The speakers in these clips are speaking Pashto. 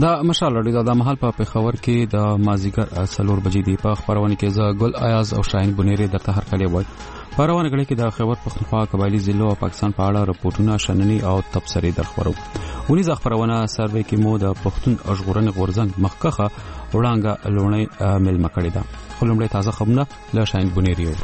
دا مشال لري د محل په پیښور کې د مازیګر 4 بجې دی په خبرونه کې ز ګل ایاز او شاهین بنيري درته هر کله وای په روانه غړي کې د خیبر پختونخوا قبایلی ضلع او پاکستان په اړه راپورټونه شنني او تبصرې درخورو ونی ځ خبرونه سروې کې مو د پختون اشغورن غورزنګ مخکخه وړاندې لونې مل مکړې ده خلمړې تازه خبرونه له شاهین بنيري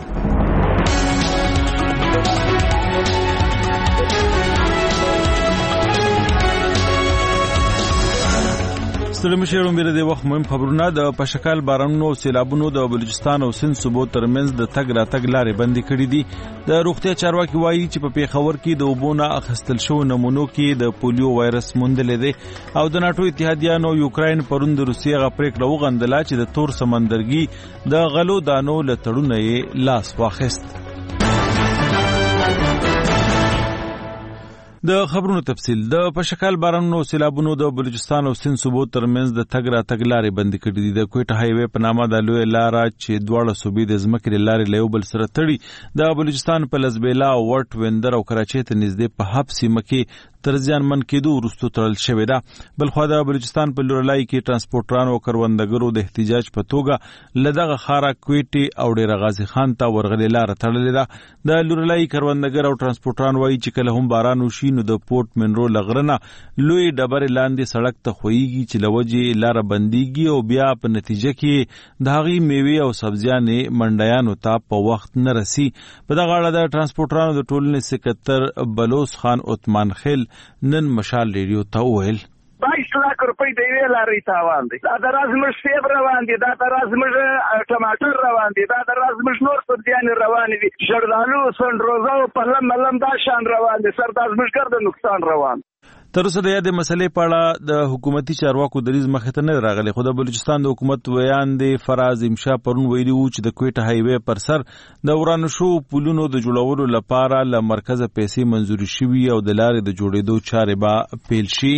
ستړي مشرون بیره د وخت مهم خبرونه د پشکال بارانونو او سیلابونو د بلوچستان او سند صوبو ترمنځ د تګ راتګ لارې بندي کړې دي د روغتیا چارواکي وایي چې په پیښور کې د اوبونه اخیستل شو نمونو کې د پولیو وایرس موندل دي او د ناتو اتحادیانو یوکراین پروند روسیې غپریک لوغندلا چې د تور سمندرګي د غلو دانو لټړونه لاس واخیست د خبرونو تفصیل د پشکال بارانونو سیلابونو د بلوچستان او سند صوبو ترمنځ د تګ راتګ لارې بندي کړې دي د کوټه های وې په نامه د لوی لار چې دواړه صوبې د ځمکې لارې له یو بل سره تړي د بلوچستان په لزبیلا او ورټ ویندر او کراچۍ ته نږدې په حب سیمه کې تر ځان من کېدو وروسته تړل شوې ده بلخو د بلوچستان په لورلای کې ترانسپورټرانو او کروندګرو د احتجاج په توګه لدغه خارا کوټي او ډیر غازی خان ته ورغلې لار تړلې ده د لورلای کروندګر او ترانسپورټران وایي چې کله هم باران وشي نو د پورت منرو لغرنه لوی ډبر لاندې سړک ته خوېږي چې لوجه لار بنديږي او بیا په نتیجه کې د هغې میوې او سبزیانې منډیانو ته په وخت نه رسي په دغه اړه د ترانسپورټرانو د ټولنې سکرټر بلوس خان عثمان خیل نن مشال ریډیو ته وویل 22 لک روپۍ د یوې لارې تاوان دی دا د رازمش سیب روان دي دا د رازمش ټماټر روان دي دا د رازمش نور سبزیانې روان دي ژړدالو سنډروزه او پلم ملم دا شان روان دي سر د ازمشګر د نقصان روان تر اوسه د یادې مسلې په اړه د حکومتي چارواکو دریځ مخې ته نه راغلی خو د بلوچستان د حکومت ویان دی فراز امشا پرون ویلي وو چې د کوټه های وې پر سر د ورانو شو پلونو د جوړولو لپاره له مرکزه پیسې منزوري شوي او د لارې د جوړېدو چارې به پیل شي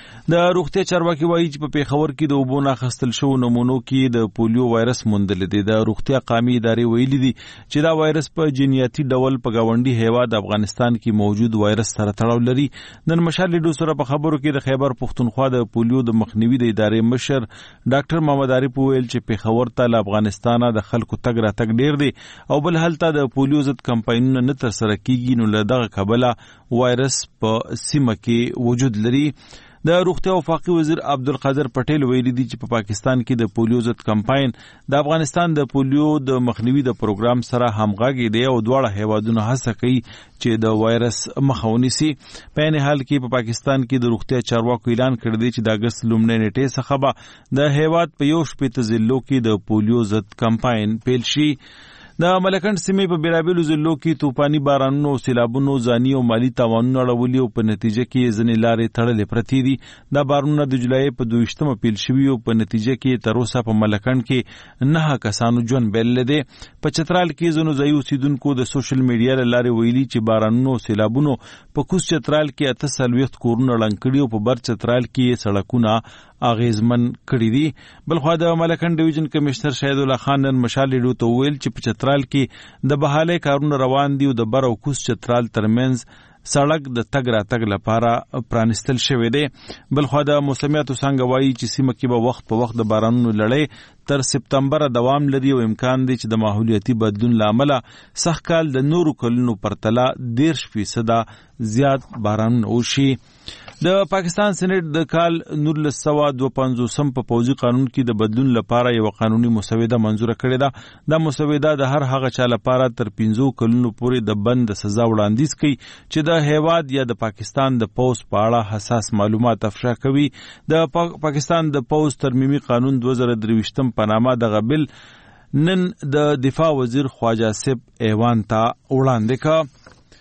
د روغتیا چارواکي وایي چې په پیښور کې د اوبو نه اخیستل شو نمونو کې د پولیو وایرس موندل دي د روغتیا قامي ادارې ویلي دي چې دا وایرس په جنیاتي ډول په گاونډي هیواد افغانستان کې موجود وایرس سره تړاو لري نن مشال لیډو سره په خبرو کې د خیبر پختونخوا د پولیو د مخنیوي د ادارې مشر ډاکټر محمد عارف ویل چې پیښور ته له افغانستانه د خلکو تګ راتګ ډیر دی او بل هلته د پولیو ضد کمپاینونه نه تر سره کیږي نو له دغه کبله وایرس په سیمه کې وجود لري د روغتیا وفاقي وزیر عبدالقادر پټیل ویلي دي چې په پاکستان کې د پولیو ضد کمپاین د افغانستان د پولیو د مخنیوي د پروګرام سره همغږی دی او دواړه هیوادونه هڅه کوي چې د وایرس مخه ونیسي په عین حال کې په پاکستان کې د روغتیا چارواکو اعلان کړی دی چې د اگست لومړۍ نیټې څخه به د هیواد په 1 ضلعو کې د پولیو ضد کمپاین پیل شي د ملکنډ سیمې په بیلابیلو ضلعو کې طوفاني بارانونو او سیلابونو ځاني او مالي تاوانونه اړولي او په نتیجه کې ځینې لارې تړلې پرتې دي دا بارانونه د جولای په 22 پیل شوي او په نتیجه کې تر اوسه په ملکنډ کې 9 کسانو ژوند بایللی دی په چترال کې ځینو ځایي اوسیدونکو د سوشل میډیا له لارې ویلي چې بارانونو او سیلابونو په کوز چترال کې 48 کورونه ړنګ کړي او په بر چترال کې سړکونه اغیزمن کړی دي بلخو د ملکنډ ډیویژن کمشنر شهید الله خان نن مشال لیډو ته ویل چې په چترال کې د بحالې کارونه روان دي او د بر او کوز چترال ترمنځ سړک د تګ راتګ لپاره پرانستل شوی دی بلخو د موسمیاتو څنګه وایي چې سیمه کې به وخت په وخت د بارانونو لړۍ تر سپتمبر دوام لري او امکان دی چې د ماحولیاتي بدلون لامل سږکال د نورو کلونو پرتله 10% زیات باران وشي د پاکستان سېنات د کال 1952 په پوځي قانون کې د بدلون لپاره یو قانوني مسوده منزور کړې ده دا مسوده د هر هغه چا لپاره تر 15 کلونو پورې د بند سزا وړاندیز کوي چې د هیواد یا د پاکستان د پوز په اړه حساس معلومات افشا کوي د پاکستان د پوز ترمیمي قانون 2023 په نامه د غبل نن د دفاع وزیر خواجه سیب ایوان ته وړاندې کړ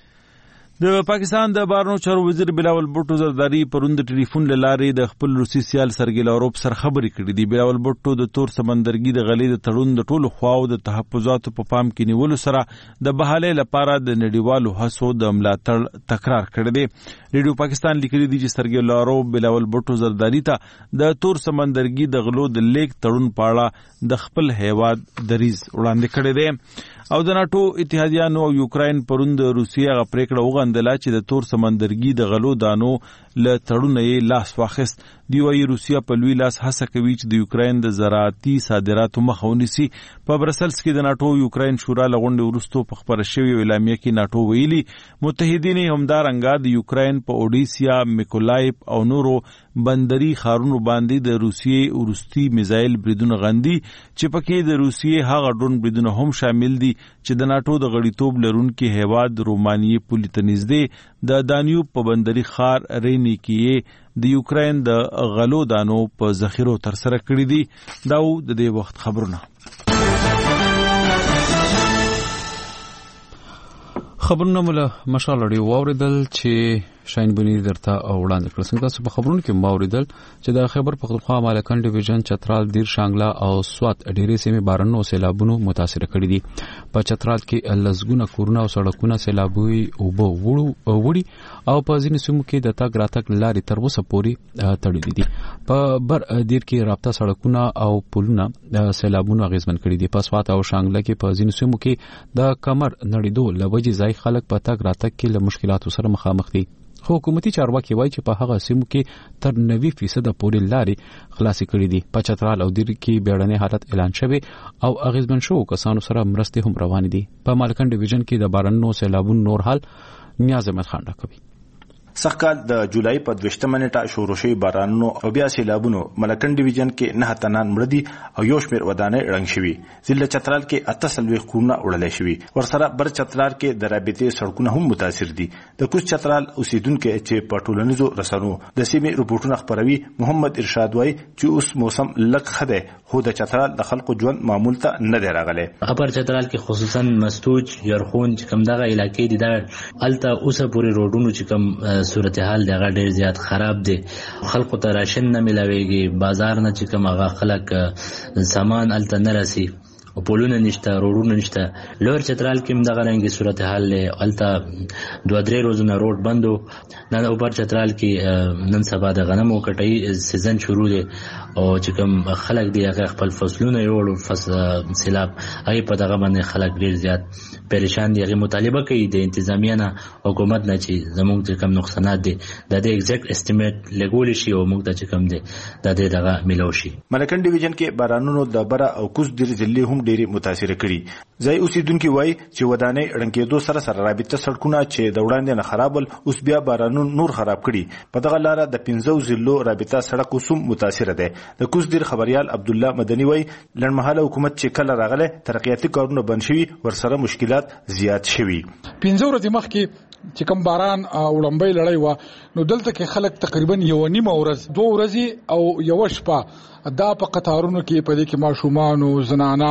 د پاکستان د بهرنیو چارو وزیر بلاول بوټو زرداری پرون د ټلیفون له لارې د خپل روسي سیال سرګی لاروف سره خبرې کړې دي بلاول بوټو د تور سمندرګي د غلې د تړون د ټولو خواو د تحفظاتو په پام کې نیولو سره د بحالې لپاره د نړیوالو هڅو د ملاتړ تکرار کړی دی ریډیو پاکستان لیکلي دي چې سرګی لاروف بلاول بوټو زرداری ته د تور سمندرګي د غلو د لیک تړون په اړه د خپل هیواد دریځ وړاندې کړی دی او د ناتو اتحادیانو او یوکراین پرون د روسیې غ پریکړه وغندله چې د تور سمندرګي د غلو دانو له تړونه لاس واخیست دی وايي روسیا په لوی لاس هڅه کوي چې د یوکرين د زراعتي صادراتو مخه ونیسي. په برسلز کې د ناتو یوکرين شورا لغونډې وروسته په خبره شوی اعلامیه کې ناتو ویلي متحدین همدارنګه د یوکرين په اودیسیا، میکولایف او نورو بندري خارونو باندې د روسیې ورستي میزایل بریدونه غندي چې پکې د روسیې هغه ډرون بریدونه هم شامل دي چې د ناتو د غړیتوب لرونکي هیواد رومانیې پولې ته نږدې د دانیوب په بندري ښار رینی کې د یوکرين د غلو دانو په ذخیرو ترسره کړي دي. دا د دې وخت خبرونه. خبرونه مولا مشالړي واوریدل چې شاین بنیر درته وړاندې کړل. څنګه تاسو په خبرونو کې واوریدل چې د خیبر پختونخوا مالکان ډیویژن چترال، دیر شانګلا او سوات ډېرې سیمې بارانو سیلابونو متاثر کړي دي. په چترال کې لزګونه کورونه او سړکونه سیلابوي او وړي او په ځینو سیمو کې د تګ راتګ لارې تر اوسه پورې تړلې دي. په بر دیر کې رابطه سړکونه او پلونه سیلابونو اغیزمن کړي دي. په سوات او شانګلا کې په ځینو سیمو کې د کمر نړیدو لوجې ځای خلک په تګ راتګ کې له مشکلاتو سره مخامخ دي. خو حکومتي چارواکي وایي چې په هغه سیمو کې تر 90% پورې لارې خلاصې کړي دي. په چترال او دیر کې بیړنی حالت اعلان شوی او اغیزمن شو کسانو سره مرستې هم روان دي. په مالکان ډیویژن کې د بارانونو سیلابونو نور حال نیاز احمد خان راکوي. سخکال د جولای په 20 منټه شروع شوی بارانونو او بیا سیلابونو ملکن ډیویژن کې 9 تنان مړدي او یو شمېر ودانۍ رنګ شوي. ضلع چترال کې 88 کورونه وړلای شوي. ورسره بر چترال کې د رابطې سړکونه هم متاثر دي. د کوز چترال اوسیدونکو چې په ټولنیزو رسنیو د سیمې رپورټونه خبروي محمد ارشاد وایي چې اوس موسم لږ خده خو د چترال د خلکو ژوند معمول ته نه دی راغلی. خبر چترال کې خصوصا مستوج، يرخون چې کوم دغه علاقې دي دا الته اوسه پوری روډونو چې کوم صورتحال دغه ډیر زیات خراب دي. خلکو ته راشن نه ملاويږي، بازار نه چې کوم هغه خلک سامان الته نه راسي او پولونه نشته، روډونه نشته. لوړ چترال کې دغه رنګي صورتحال له الته 2-3 روزونه روډ بندو. نن اوپر چترال کې نن سبا د غنمو کټي سیزن شروع دي او چې کوم خلک دی هغه خپل فصلونه یوړو سیلاب هغه په دغه باندې خلک ډیر زیات پریشان دي. هغه مطالبه کوي د انتظامیه نه حکومت نه چې زموږ چې کوم نقصانات دي د دې ایگزیکټ اسټیمیټ لګول شي او موږ ته چې کوم دي د دې دغه ملو شي. ملکن ډیویژن کې بارانونو د بره او کوز دیر ضلع هم ډېری متاثر کړي. ځای اوسیدونکو وایي چې ودانۍ رنګېدو سره رابطه سړکونه چې د وړاندې نه خرابل اوس بیا بارانونو نور خراب کړي. په دغه لار د 15 ضلعو رابطه سړک اوسم متاثر ده. د کوز دیر خبريال عبد الله مدني وایي لړمحاله حکومت چې کله راغله ترقیاتي کارونه بند شوي ورسره مشکلات زیات شوي. 15 ورځې مخکې چې کوم باران وړمبۍ لړۍ و نو دلته کې خلک تقریبا 1.5 ورځ 2 ورځې او یو شپه دا په قطارونو کې په دې کې ماشومان او زنانا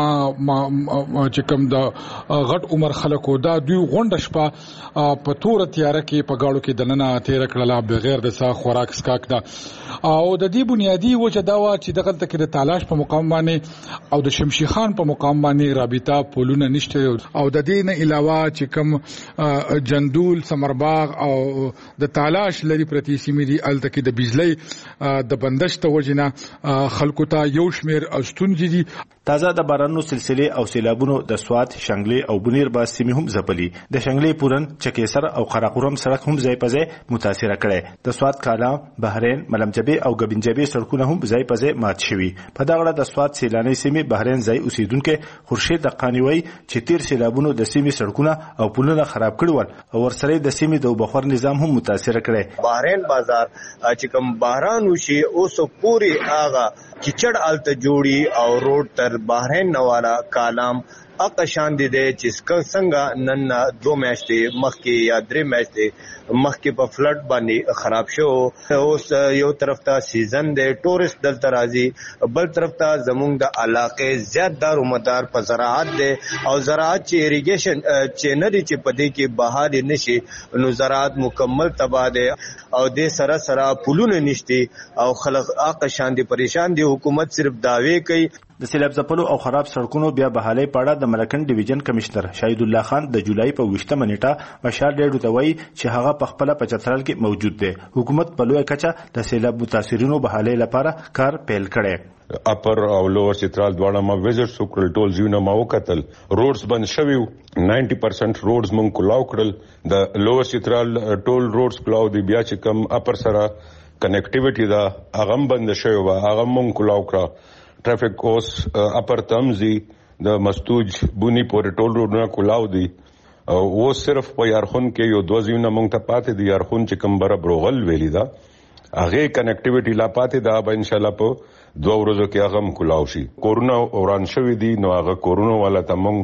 چې کوم د غټ عمر خلکو دا دوی غونډه شپه په تور تیار کې په گاړو کې دننه تیر کړل بغیر د سا خوراک سکاک دا او د دې بنیادی وجه دا و چې دغه تک د تالاش په مقام باندې او د شمشي خان په مقام باندې رابطه پولونه نشته او د دې نه علاوه چې کوم جندول سمرباغ او د تالاش لري پرتی سیمې دي الته کې د بجلی د بندش ته وجنه خلکو ته یو شمیر استونځي دي. تازه د بارانونو سلسله او سیلابونو د سوات، شنګلې او بنیر باز سیمې هم ځپلي. د شنګلې پورن، چکیسر او قراقورم سړک هم ځای په ځای متاثر کړي. د سوات کالا، بحرین، ملمجبې او غبنجبې سړکونه هم ځای په ځای مات شوي. په دغه د سوات سیلاني سیمې بحرین ځای اوسیدونکو خورشید قانوي چې تیر سیلابونو د سیمې سړکونه او پلونه خراب کړي ول او ورسره د سیمې د بخور نظام هم متاثر کړي. بحرین بازار چې کوم باران وشي اوس پوری آغا کیچړ الته جوړي او روډ تر بحرین نوالا کالام اقشان دي چې څنګه نن 2 میاشتې مخکې یا 3 میاشتې مخکې په فلډ باندې خراب شو. اوس یو طرف ته سیزن دی، ټورست دلته راځي، بل طرف ته زموږ د علاقې زیات دارومدار په زراعت دی او زراعت چې اریګیشن چې نه دي چې په دې کې بهار نشي نو زراعت مکمل تباہ دی او د سره پولونه نشته او خلک اقشان دي پریشان دي. حکومت صرف دعوی کوي. د سیلاب ځپلو او خراب سړکونو بیا بحالۍ په اړه د ملکن ډیویژن کمشنر شهید الله خان د جولای په 20 منټه مشال ډېډو ته وایي چې هغه په خپل په چترال کې موجود دی. حکومت په لوی کچه د سیلاب متاثرینو بحالۍ لپاره کار پیل کړي. اپر او لوور چترال دواړه ما وزټ وکړل، ټول ځایونه ما وکتل، روډز بند شوي 90% روډز مونږ کلاو کړل. د لوور چترال ټول روډز کلاو دی. بیا چې کم اپر سره کنیکټیویټي دا هغه بند شوی و هغه مونږ کلاو کړه ټرافیک اوس اپر تمزي د مستوج بونی پورې ټول روډونه کلاو دي او صرف په یارخون کې یو دوه ځایونه مونږ ته پاتې دي یارخون چې کمبره بروغل ویلی دا هغه کنیکټیویټي لا پاتې دا به ان شاء الله په 2 ورځو کې هغه کلاو شي کورونا اوران شوی دي نو هغه کورونا والا ته مونږ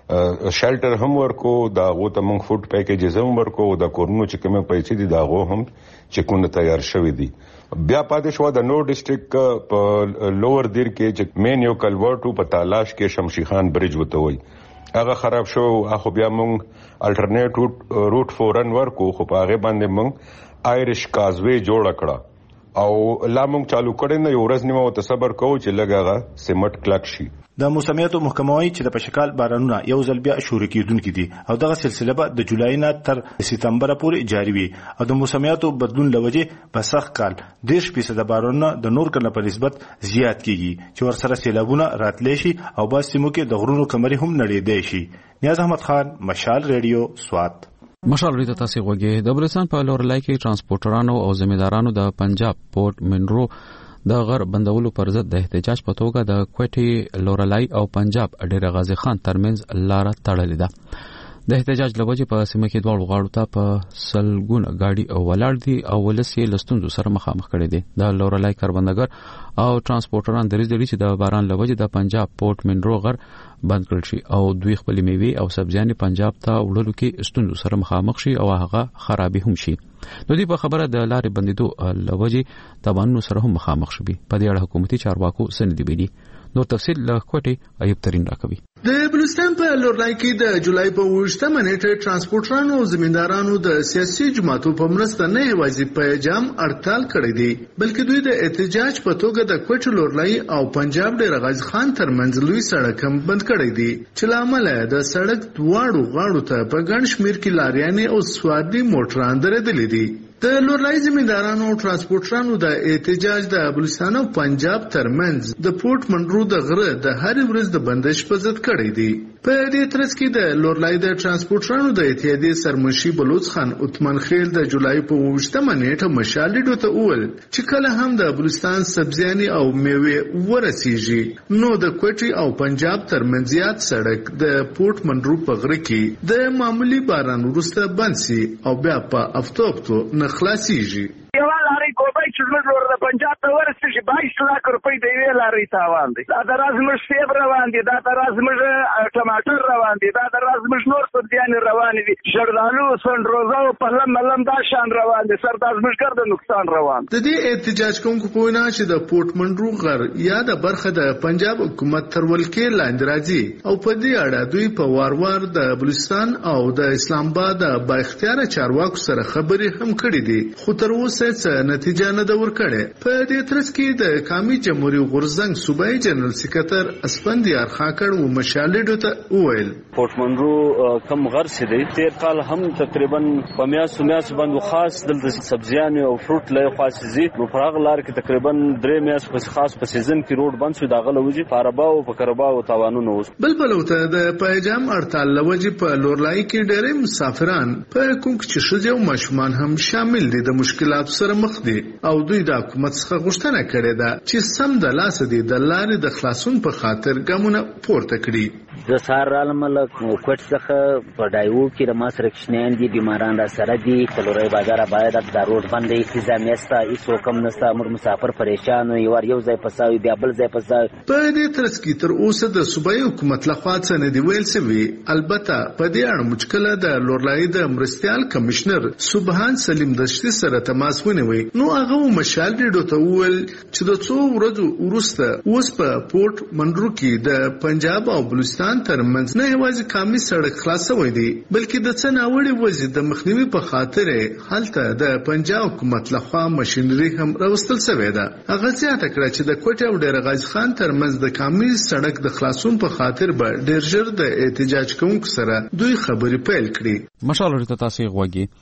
شیلټر هم ورکو دا غو ته مونږ فوډ پیکیجز هم ورکو دا کورونا چې کومه پیسې دي دا غو هم چې کونه تیار شوی دي بیا پاتې شو د نو ډیسټریکټ په لوور دیر کې چې مین یو کلورټو په تالاش کې شمشي خان برج وته وي هغه خراب شو اخو بیا مونږ الټرنیټ روټ فورن ورکو خو په هغه باندې مونږ آیریش کازوی جوړ کړه او لا مونږ چالو کړي نه یو ورځ نیمه ته صبر کوو چې لګاغه سیمټ کلک شي د موسمیاتو محکمه وايي چې د پشکال بارانونه یو ځل بیا شروع کیدونکي دي او دغه سلسله به د جولای نه تر سپتمبر پورې جاری وي او د موسمیاتو بدلون لوجه په سخت کال 10% بارانونه د نور کله په نسبت زیات کیږي چې ورسره سیلابونه راتلی شي او باسي مو کې د غرونو کمرې هم نړیدای شي نیاز احمد خان مشال ریډیو سوات مشال ریډیو تاسو غوږی د بلوچستان په لورلای کې ترانسپورټرانو او ځمېدارانو د پنجاب پورت منرو د غر بندولو پر ضد د احتجاج په توګه د کوټي لورلای او پنجاب ډېر غازی خان ترمنځ لار تړلې ده د احتجاج لوجه په سیمه کې دوه غاړو ته په سلګون گاډي او ولاړ دي او ولسی لستوندو سره مخامخ کړي دي د لورلای کاربندګر او ترانسپورټران درې چې د باران لوجه د پنجاب پورت منرو غر بند کړل شي او دوی خپل میوه او سبزیان پنجاب ته وړلو کې استوندو سره مخامخ شي او هغه خرابې هم شي نو دی په خبره د لارې بندیدو لوجه تبانو سره هم مخامخ شوي په دې اړه حکومتي چارواکو سندې بيدي نو تفصیل له کوټي ایوب ترين راکوي د بلوچستان په لورلای کې د جولای په 28 نیټه ترانسپورټرانو او زمیندارانو د سیاسي جماعتو په مرسته نه یوازې په جام هړتال کړی دی بلکې دوی د احتجاج په توګه د کوټي لورلای او پنجاب ډېر غازی خان ترمنځ لوی سړک هم بند کړی دی چې لامل د سړک دواړو غاړو ته په ګڼ شمیر کې لاریانې او سوارلي موټران درېدلې دي د لورلای زمیندارانو او ترانسپورټرانو د احتجاج د بلوچستان او پنجاب ترمنځ د پورت منرو د غره د هر ورځ د بندش په ضد کړی دی په دې ترڅ کې د لورلای د ترانسپورټرانو د اتحادیې سرمشي بلوچ خان عثمان خیل د جولای په 28 نیټه مشالډو ته اول چې کله هم د بلوچستان سبزیاني او میوه ورسیږي نو د کوټي او پنجاب ترمنځ زیات سړک د پورت منرو په غره کې د معمولی باران وروسته بند سي او بیا په افتوبتو خلاصيږي یو لارې کوبای چې موږ ورته پنجاب ته ورسېږي 22 لک روپۍ د یوې لارې تاوان دی دا راز موږ سیب روان دي دا راز موږ ټماټر روان دي دا راز موږ نور سبزیان روان دي شردالو سندروزه او پلم ملم دا شان روان دي سرداز موږ ګرځي نقصان روان د دې احتجاج کوونکو په وینا چې د پورت منرو غر یا د برخه د پنجاب حکومت تر ولکې لاندې راځي او په دې اړه دوی په وار د بلوچستان او د اسلام آباد د با اختیار چارواکو سره خبرې هم کړې دي خو تر اوسه څه نتیجه نه ده ورکړې په دې ترڅ کې د قومي جمهوریت غورزنګ صوبایي جنرال سکرټر اسپندیار خاکړ او مشالډو ته وویل پورت منرو کم غر سي دی تیر کال هم تقریبا په میاس باندې خاص دلته سبزیان او فروټ لای خاص زی نو پراغ لار کې تقریبا 3 میاس په خاص په سیزن کې روډ بند شو داغه لوجي پاربا او په کربا او تاوانونه اوس بلبلوته د پایجام هړتال لوجي په لورلای کې ډېر مسافران په کوم چې شوجو مشمان هم شامل دي د مشکلات سره مخ دي او دوی د حکومت څخه غوښتنه کړې ده چې سم د لاس دي د لارې د خلاصون په خاطر ګامونه پورته کړي د سار عالم له کوټ څخه په ډایو کې د ماسر کښنین دي بیماران را سره دي کلوري بازار باید د روډ باندې انتظامیه ستا هیڅ حکم نشته امر مسافر پریشان وي یو ځای پساوي بیا بل ځای پساوي په دې ترڅ کې تر اوسه د صوبایي حکومت لخوا څه نه دی ویل شوی البته په دې اړه مشکله د لورلای د مرستيال کمشنر سبحان سلیم دشتي سره تماس ونیوي نو هغه مشال ډیډو ته ویل چې د څو ورځو وروسته اوس په پورت منرو کې د پنجاب او بلوچستان ترمنځ نه یوازې قومي سړک خلاصوي دي بلکې د څه ناوړي وضع د مخنیوي په خاطر هلته د پنجاب حکومت لخوا ماشينري هم راوستل شوې ده هغه زیاته کړه چې د کوټه او ډېر غازی خان ترمنځ د قومي سړک د خلاصون په خاطر به ډېر ژر د احتجاج کوونکو سره دوی خبرې پیل کړي مشال ورته تاسو غوږی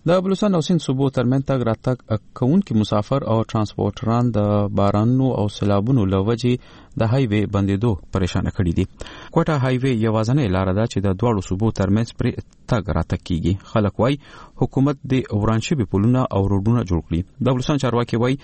د بلوچستان او سند صوبو ترمن تګ راتګ کوونکي مسافر او ترانسپورټران د بارانونو او سیلابونو لوجې د هایوي بندیدو پریشان کړي دي. کوټه هایوي یوازنۍ لار ده چې د دواړو صوبو ترمنځ پر تګ راتګ کیږي. خلک وايي حکومت د ورانشي پلونه او روډونه جوړ کړي. د بلوچستان چارواکي وايي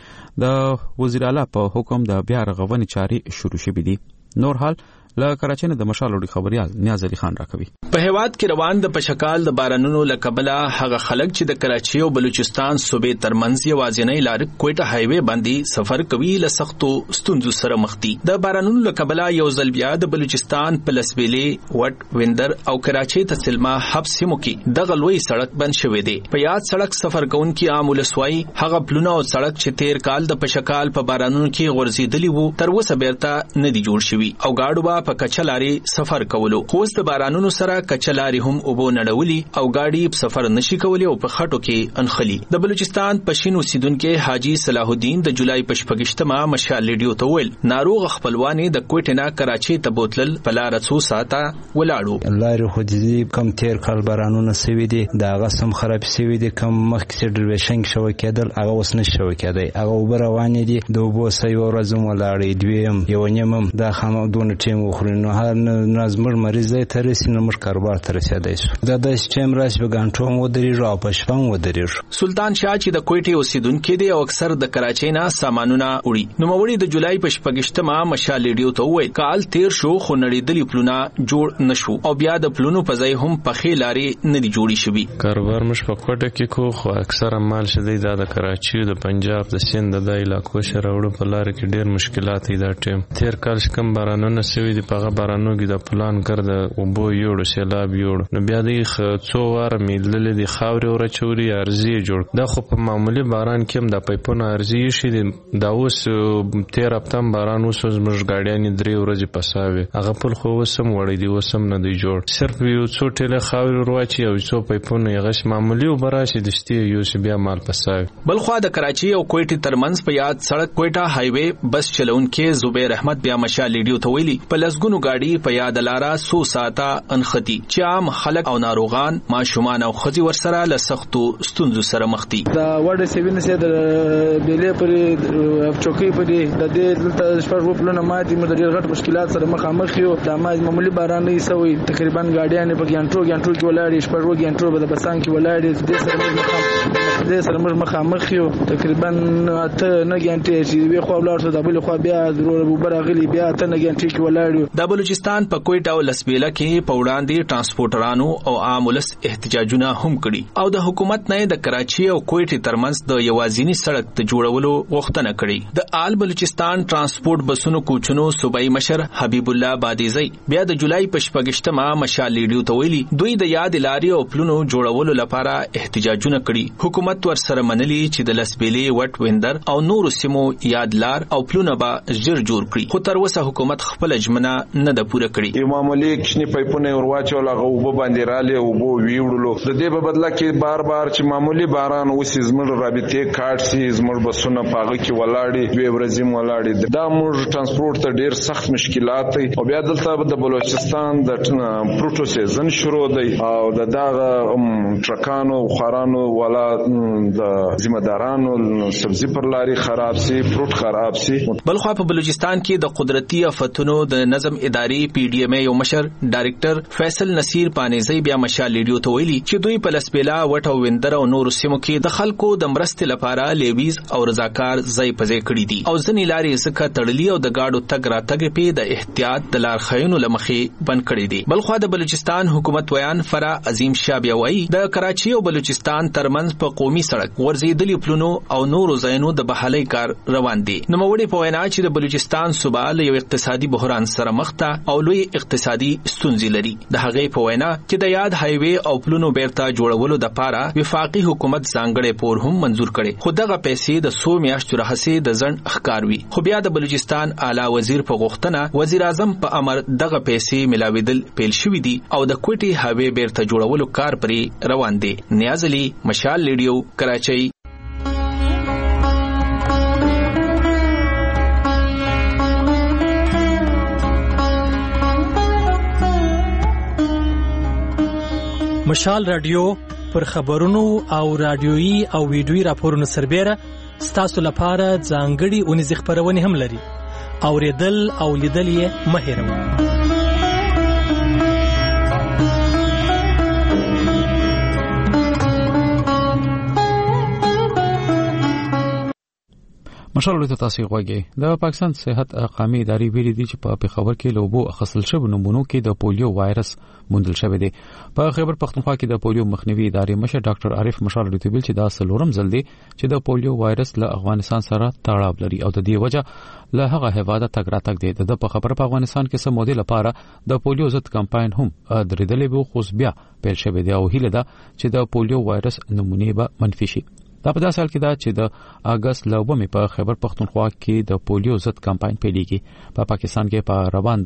د وزیر اعلی په حکم د بیا رغونې چارې شروع شوې دي. نور حال له کراچۍ نه د مشال وړي خبريال نیاز علي خان راکوي. په هیواد کې روان د پشکال د بارانونو لکبله هغه خلک چې د کراچۍ او بلوچستان صوبې ترمنځ یوازینۍ لار کوټه هایوي باندې سفر کوي له سختو ستونزو سره مخ دي. د بارانونو لکبله یو ځل بیا د بلوچستان په لسبېلې وټ ویندر او کراچۍ ته سلما حبس سیمو کې د غلوي سړک بند شوې دي. په یاد سړک سفر کوونکي عام ولسوای هغه پلونه او سړک چې تیر کال د پشکال په بارانونو کې غورځېدلی وو تر اوسه بیرته نه دي جوړ شوي او گاډو په کچلاري سفر کولو. خو د بارانونو سره کچلاري هم اوبو نړولي او گاډي سفر نشي کولی او په خټو کې انخلي. د بلوچستان پښین اوسیدونکو حاجی صلاح الدین د جولای په 28مه مشال ریډیو ته ویل ناروغ خپلوانې د کوټه نه کراچۍ ته بوتلل په لار 2 ساعته ولاړو. لاري خو دې کم تیر کال بارانونه سوي دي دا غسم خراب سوي دي کم مخکې ډریویشن شو کېدل هغه اوس نشو کېدای هغه وبره روان دي د وبو سې ورځم ولاړې دویم یو نیمم دا خامو دون ټیم وخورنو هر نازمر مریض ته رسینه مر کاروبار ته رسیدای شو دا د سیستم راش بغانټوم ودرې را پښپم ودرې. سلطان شاه چې د کوټې اوسیدونکو دی او اکثر د کراچۍ نه سامانونه وړي نو موري د جولای په 28مه مشال ریډیو ته وایي کال تیر شو خو نړیدلې پلونه جوړ نشو او بیا د پلونو په ځای هم پخې لارې نه دي جوړې شوي. کاروبار مش په کوټه کې کو خو اکثر مال شدي د کراچۍ د پنجاب د سند د علاقو سره وړو په لار کې ډېر مشکلات دي. دا ټیم تیر کال کم بارانونه سوي دي په بارانو کې د پلان ګرځ او بو یوړ سیلاب یوړ نو بیا د څو وار میدلې د خاورې اور چوري ارزي جوړ دا خو په معمولی باران کې هم د پایپونو ارزي شي دا اوس 13 هفتم باران اوس زموږ ګاډیان 3 ورځې پساوي هغه په خو وسم وړي دی وسم نه دی جوړ صرف یو څو ټله خاورې ورواچي او څو پایپونو یغش معمولی وبراشي د شتي یو سی بیا مال پساوي. بلخوا د کراچۍ او کوټې ترمنځ په یاد سړک کوټه هایوي بس چلونکو زبیر احمد بیا مشال ریډیو ته ویلي په لسګونو گاډي په یاد لاره 100 ساعته انختی چې عام خلک او ناروغان ماشومان او خزي ورسره له سختو ستونزو سره مخ دي. دا وړ سیوینه سي د بیلې پر چوکۍ پر د دې دلته شپږ پلونه ماتي مر ډېر غټ مشکلات سره مخامخ یو د معمولی باران نه سوي تقریبا گاډیان په ګانټو کې ولاړې شپږ ګانټو په بسان کې ولاړې د سره مخامخ یو تقریبا ته نه ګانټې چې وی خو ولاړ د بل خو بیا ضرور برغلی بیا ته نه ګانټې کې ولاړ. د بلوچستان په کوټه او لسبېله کې په وړاندې ترانسپورټرانو او عام ولس احتجاجونه هم کړي او د حکومت نه د کراچۍ او کوټه ترمنځ د یوازینی سړک ته جوړولو غوښتنه کړې. د آل بلوچستان ترانسپورټ بسونو کوچونو صوبایي مشر حبیب الله بادیزی بیا د جولای په 28مه مشال ریډیو ته ویلي دوی د یاد لارې او پلونو جوړولو لپاره احتجاجونه کړي. حکومت ورسره منلي چې د لسبېلې وټ ویندر او نور سیمو یاد لار او پلونه به ژر جوړ کړي خو تر اوسه حکومت خپل ژمنه نه ده پوره کړې. یو معمولی کښنی پایپونه ورواچول هغه وبو باندې رااله وبو ویوړلو د دې په بدله کې بار چې معمولی باران وسی زموږ رابطې کارت سي زموږ بسونه پاغه کې ولاړې دوی ورځې ولاړې دا موږ ترانسپورت ته ډېر سخت مشکلات دي او بیا دلته د بلوچستان د پروتو سیزن شروع دی او د دغه ټرکانو خورانو ولا د ذمہدارانو سبزی پر لاري خراب سي فروټ خراب سي. بلخوا په بلوچستان کې د قدرتي آفتونو د نظم اداري پی ډی ایم یو مشر ډایریکټر فیصل نصیر پانیزی بیا مشال ریډیو ته ویلي چې دوی په لسبېلا وټ او ویندر او نور سیمو کې د خلکو د مرستې لپاره لیویز او رضاکار ځای پځای کړي دي او ځنې لارې څخه تړلي او د گاډو تګ راتګ په د احتیاط د لارښوونو لمخې بند کړي دي. بلخوا د بلوچستان حکومت ویان فرا عظیم شاه بیا وایي د کراچۍ او بلوچستان ترمنځ په قومي سړک ورزيدلي پلونو او نور ځایونو د بحالۍ کار روان دي. نو موړي په وینا چې د بلوچستان صوبه له یو اقتصادي بحران سره مخ ده او لوی اقتصادي ستونزې لري. د هغې په وینا چې د یاد هایوي او پلونو بیرته جوړولو د پاره وفاقي حکومت ځانګړي پور هم منزور کړي خو دغه پیسې د 100 میاشتو راهسي د ځند ښکار وي. خو بیا د بلوچستان اعلی وزیر په غوښتنه وزیر اعظم په امر دغه پیسې ملاویدل پیل شوې دي او د کوټي هایوي بیرته جوړولو کار پرې روان دي. نیاز علي مشال ریډیو کراچۍ. مشال رادیو پر خبرونو او رادیويي او ویډیويي راپورونو سربېره ستاسو لپاره ځانګړي اونیزې خپرونې هم لري. اوریدل او لیدل یې مه هېروئ. مشال ته تاسو غوږی د پاکستان صحت قومي ادارې ویلي دي چې په پیښور کې لوبو اخیستل شوی نمونو کې د پولیو وایرس موندل شوی دی. په خیبر پختونخوا کې د پولیو مخنیوي ادارې مشر ډاکټر عارف مشال ته ویل چې دا څلورم ځل دی چې د پولیو وایرس له افغانستان سره تړاو لري او د دې وجه له هغه هیواده تګ راتګ دی. د په خبره په افغانستان کې سم مودې لپاره د پولیو ضد کمپاین هم درېدلې وو خو بیا پیل شوی دی او هیله ده چې د پولیو وایرس نمونه به منفي شي. دا په داسې حال کې ده چې د اگست لومې په خیبر پختونخوا کې د پولیو ضد کمپاین پیلېږي. په پاکستان کې په روان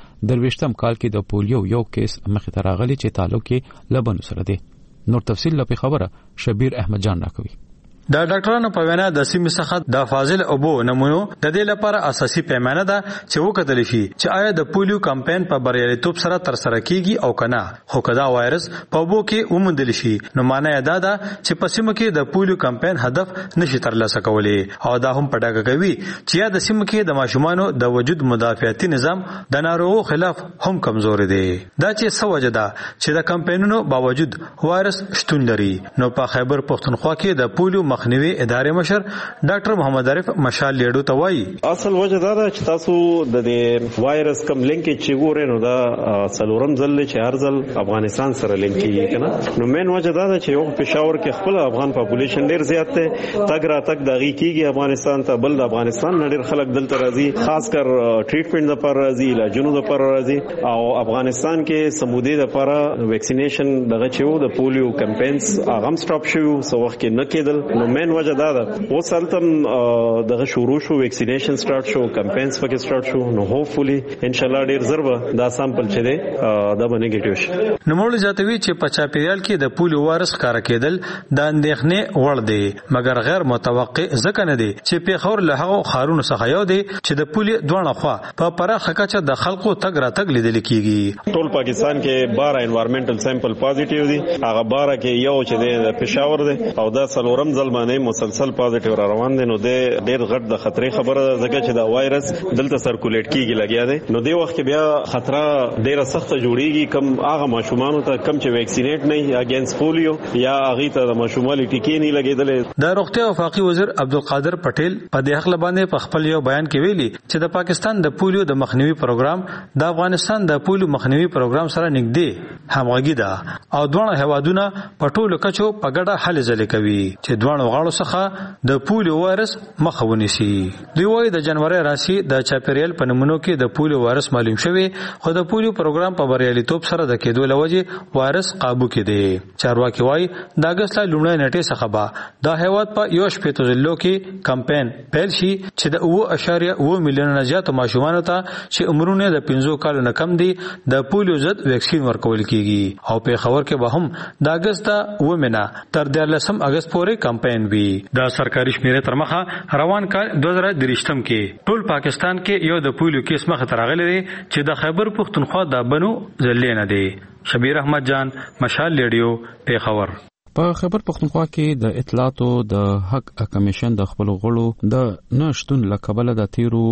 2023م کال کې د پولیو یو کیس مخې ته راغلی چې تعلق یې له بنو سره دی. نور تفصیل لپاره خبره شبیر احمد جان راکوي. د ډاکټرانو په وینا د سیمې څخه د فاضل اوبو نمونو د دې لپاره اساسي پیمانه ده چې وکړل شي چې آیا د پولیو کمپاین په بریالیتوب سره تر سره کیږي او کنه. خو کدا وایرس په اوبو کې ومندل شي نو معنی دا ده چې په سیمه کې د پولیو کمپاین هدف نشي ترلاسه کولی او دا هم پټاګه کوي چې د سیمه کې د ماشومانو د وجود مدافعتي نظام د ناروغو خلاف هم کمزور دی. دا چې سوجه ده چې د کمپاینونو باوجود وایرس شتون لري. نو په خیبر پختونخوا کې د پولیو مخنیوي ادارې مشر ډاکټر محمد عارف مشال لیډو ته وایي اصل وجه دا ده چې تاسو د دې وایرس کم لینک چې ګورئ نو دا څلورم ځل چې هر ځل افغانستان سره لینک کیږي کنه. نو مین وجه دا ده چې یو پېښور کې خپل افغان پاپولیشن ډیر زیات دی تګ را تک دغه کیږي افغانستان ته بل د افغانستان ډیر خلک دلته راځي خاص کر ټریټمنټ لپاره راځي علاجونو لپاره راځي او افغانستان کې سمودي لپاره ویکسینیشن دغه چې د پولیو کمپاینز هغه سټاپ شو سو وخت کې نه کېدل. نو مین وجه دا ده اوس هلته دغه شروع شو ویکسینیشن سٹارټ شو کمپاینز پکې سٹارټ شو نو هوپفولي ان شاء الله ډیر زر به دا سامپل چې دی دا به نیگیټیو شي. نو موږ ځاتوي چې په چاپیریال کې د پولیو وایرس ښکار کېدل د اندېښنې وړ دی مګر غیر متوقع ځکه نه دی چې پیښور له هغو ښارونو څخه یو دی چې د پولیو دوه خوا په پراخه کچه د خلکو تګ راتګ لیدل کیږي. ټول پاکستان کې 12 انوایرنمنټل سیمپل پوزټیو دي هغه 12 کې یو چې دی پېښور دی او دا څلورم ځل باندې مسلسل پوزټیو را روان دي. نو د ډېر غټ د خطرې خبره ده ځکه چې دا وایرس دلته سرکولیټ کیږي لګیا دی. نو د وخت کې بیا خطر ډېر سخت جوړیږي کم هغه ماشومان ته کم چې ویکسینیټ نه اگینست پولیو یا هغه ته د ماشومانو ټیکې نه لګیدل. د روغتیا وفاقي وزیر عبدالقادر پټیل په دې حق باندې په خپل یو بیان کې ویلي چې د پاکستان د پولیو د مخنیوي پروګرام د افغانستان د پولیو مخنیوي پروګرام سره نږدې همغږي ده او دوه هیوادونه په ټولو کچو په ګډه هلې ځلې کوي چې دوه غاړو څخه د پولیو وایرس مخه ونیسي. دوی وايي د جنوري راشي د چاپیریال په نمونو کې د پولیو وایرس معلوم شوی خو د پولیو پروګرام په بریالیتوب سره د کېدو لوجه وایرس قابو کې دی. چارواکي وايي د اگست لومړۍ نیټې څخه به د هیواد په یو شپږ ضلعو کې کمپاین پیل شي چې د 2.9 میلیون نه زیات ماشومانو ته چې عمرونه د 15 کالو نه کم دي د پولیو ضد ویکسین ورکول کیږي او په خبر کې به هم د اگست ومنه تر 13 اگست پورې کمپاین وي. د سرکاري شمیرې تر مخه روان کال 2023م کې ټول پاکستان کې یو د پولیو کیس مخه ته راغلی دی چې د خیبر پختونخوا د بنو ضلع نه دی. شبیر احمد جان مشال لیډیو پیښور. په خیبر پختونخوا کې د اطلاعاتو د حق کمیشن د خپل غړو د نشټون لکبل د تیرو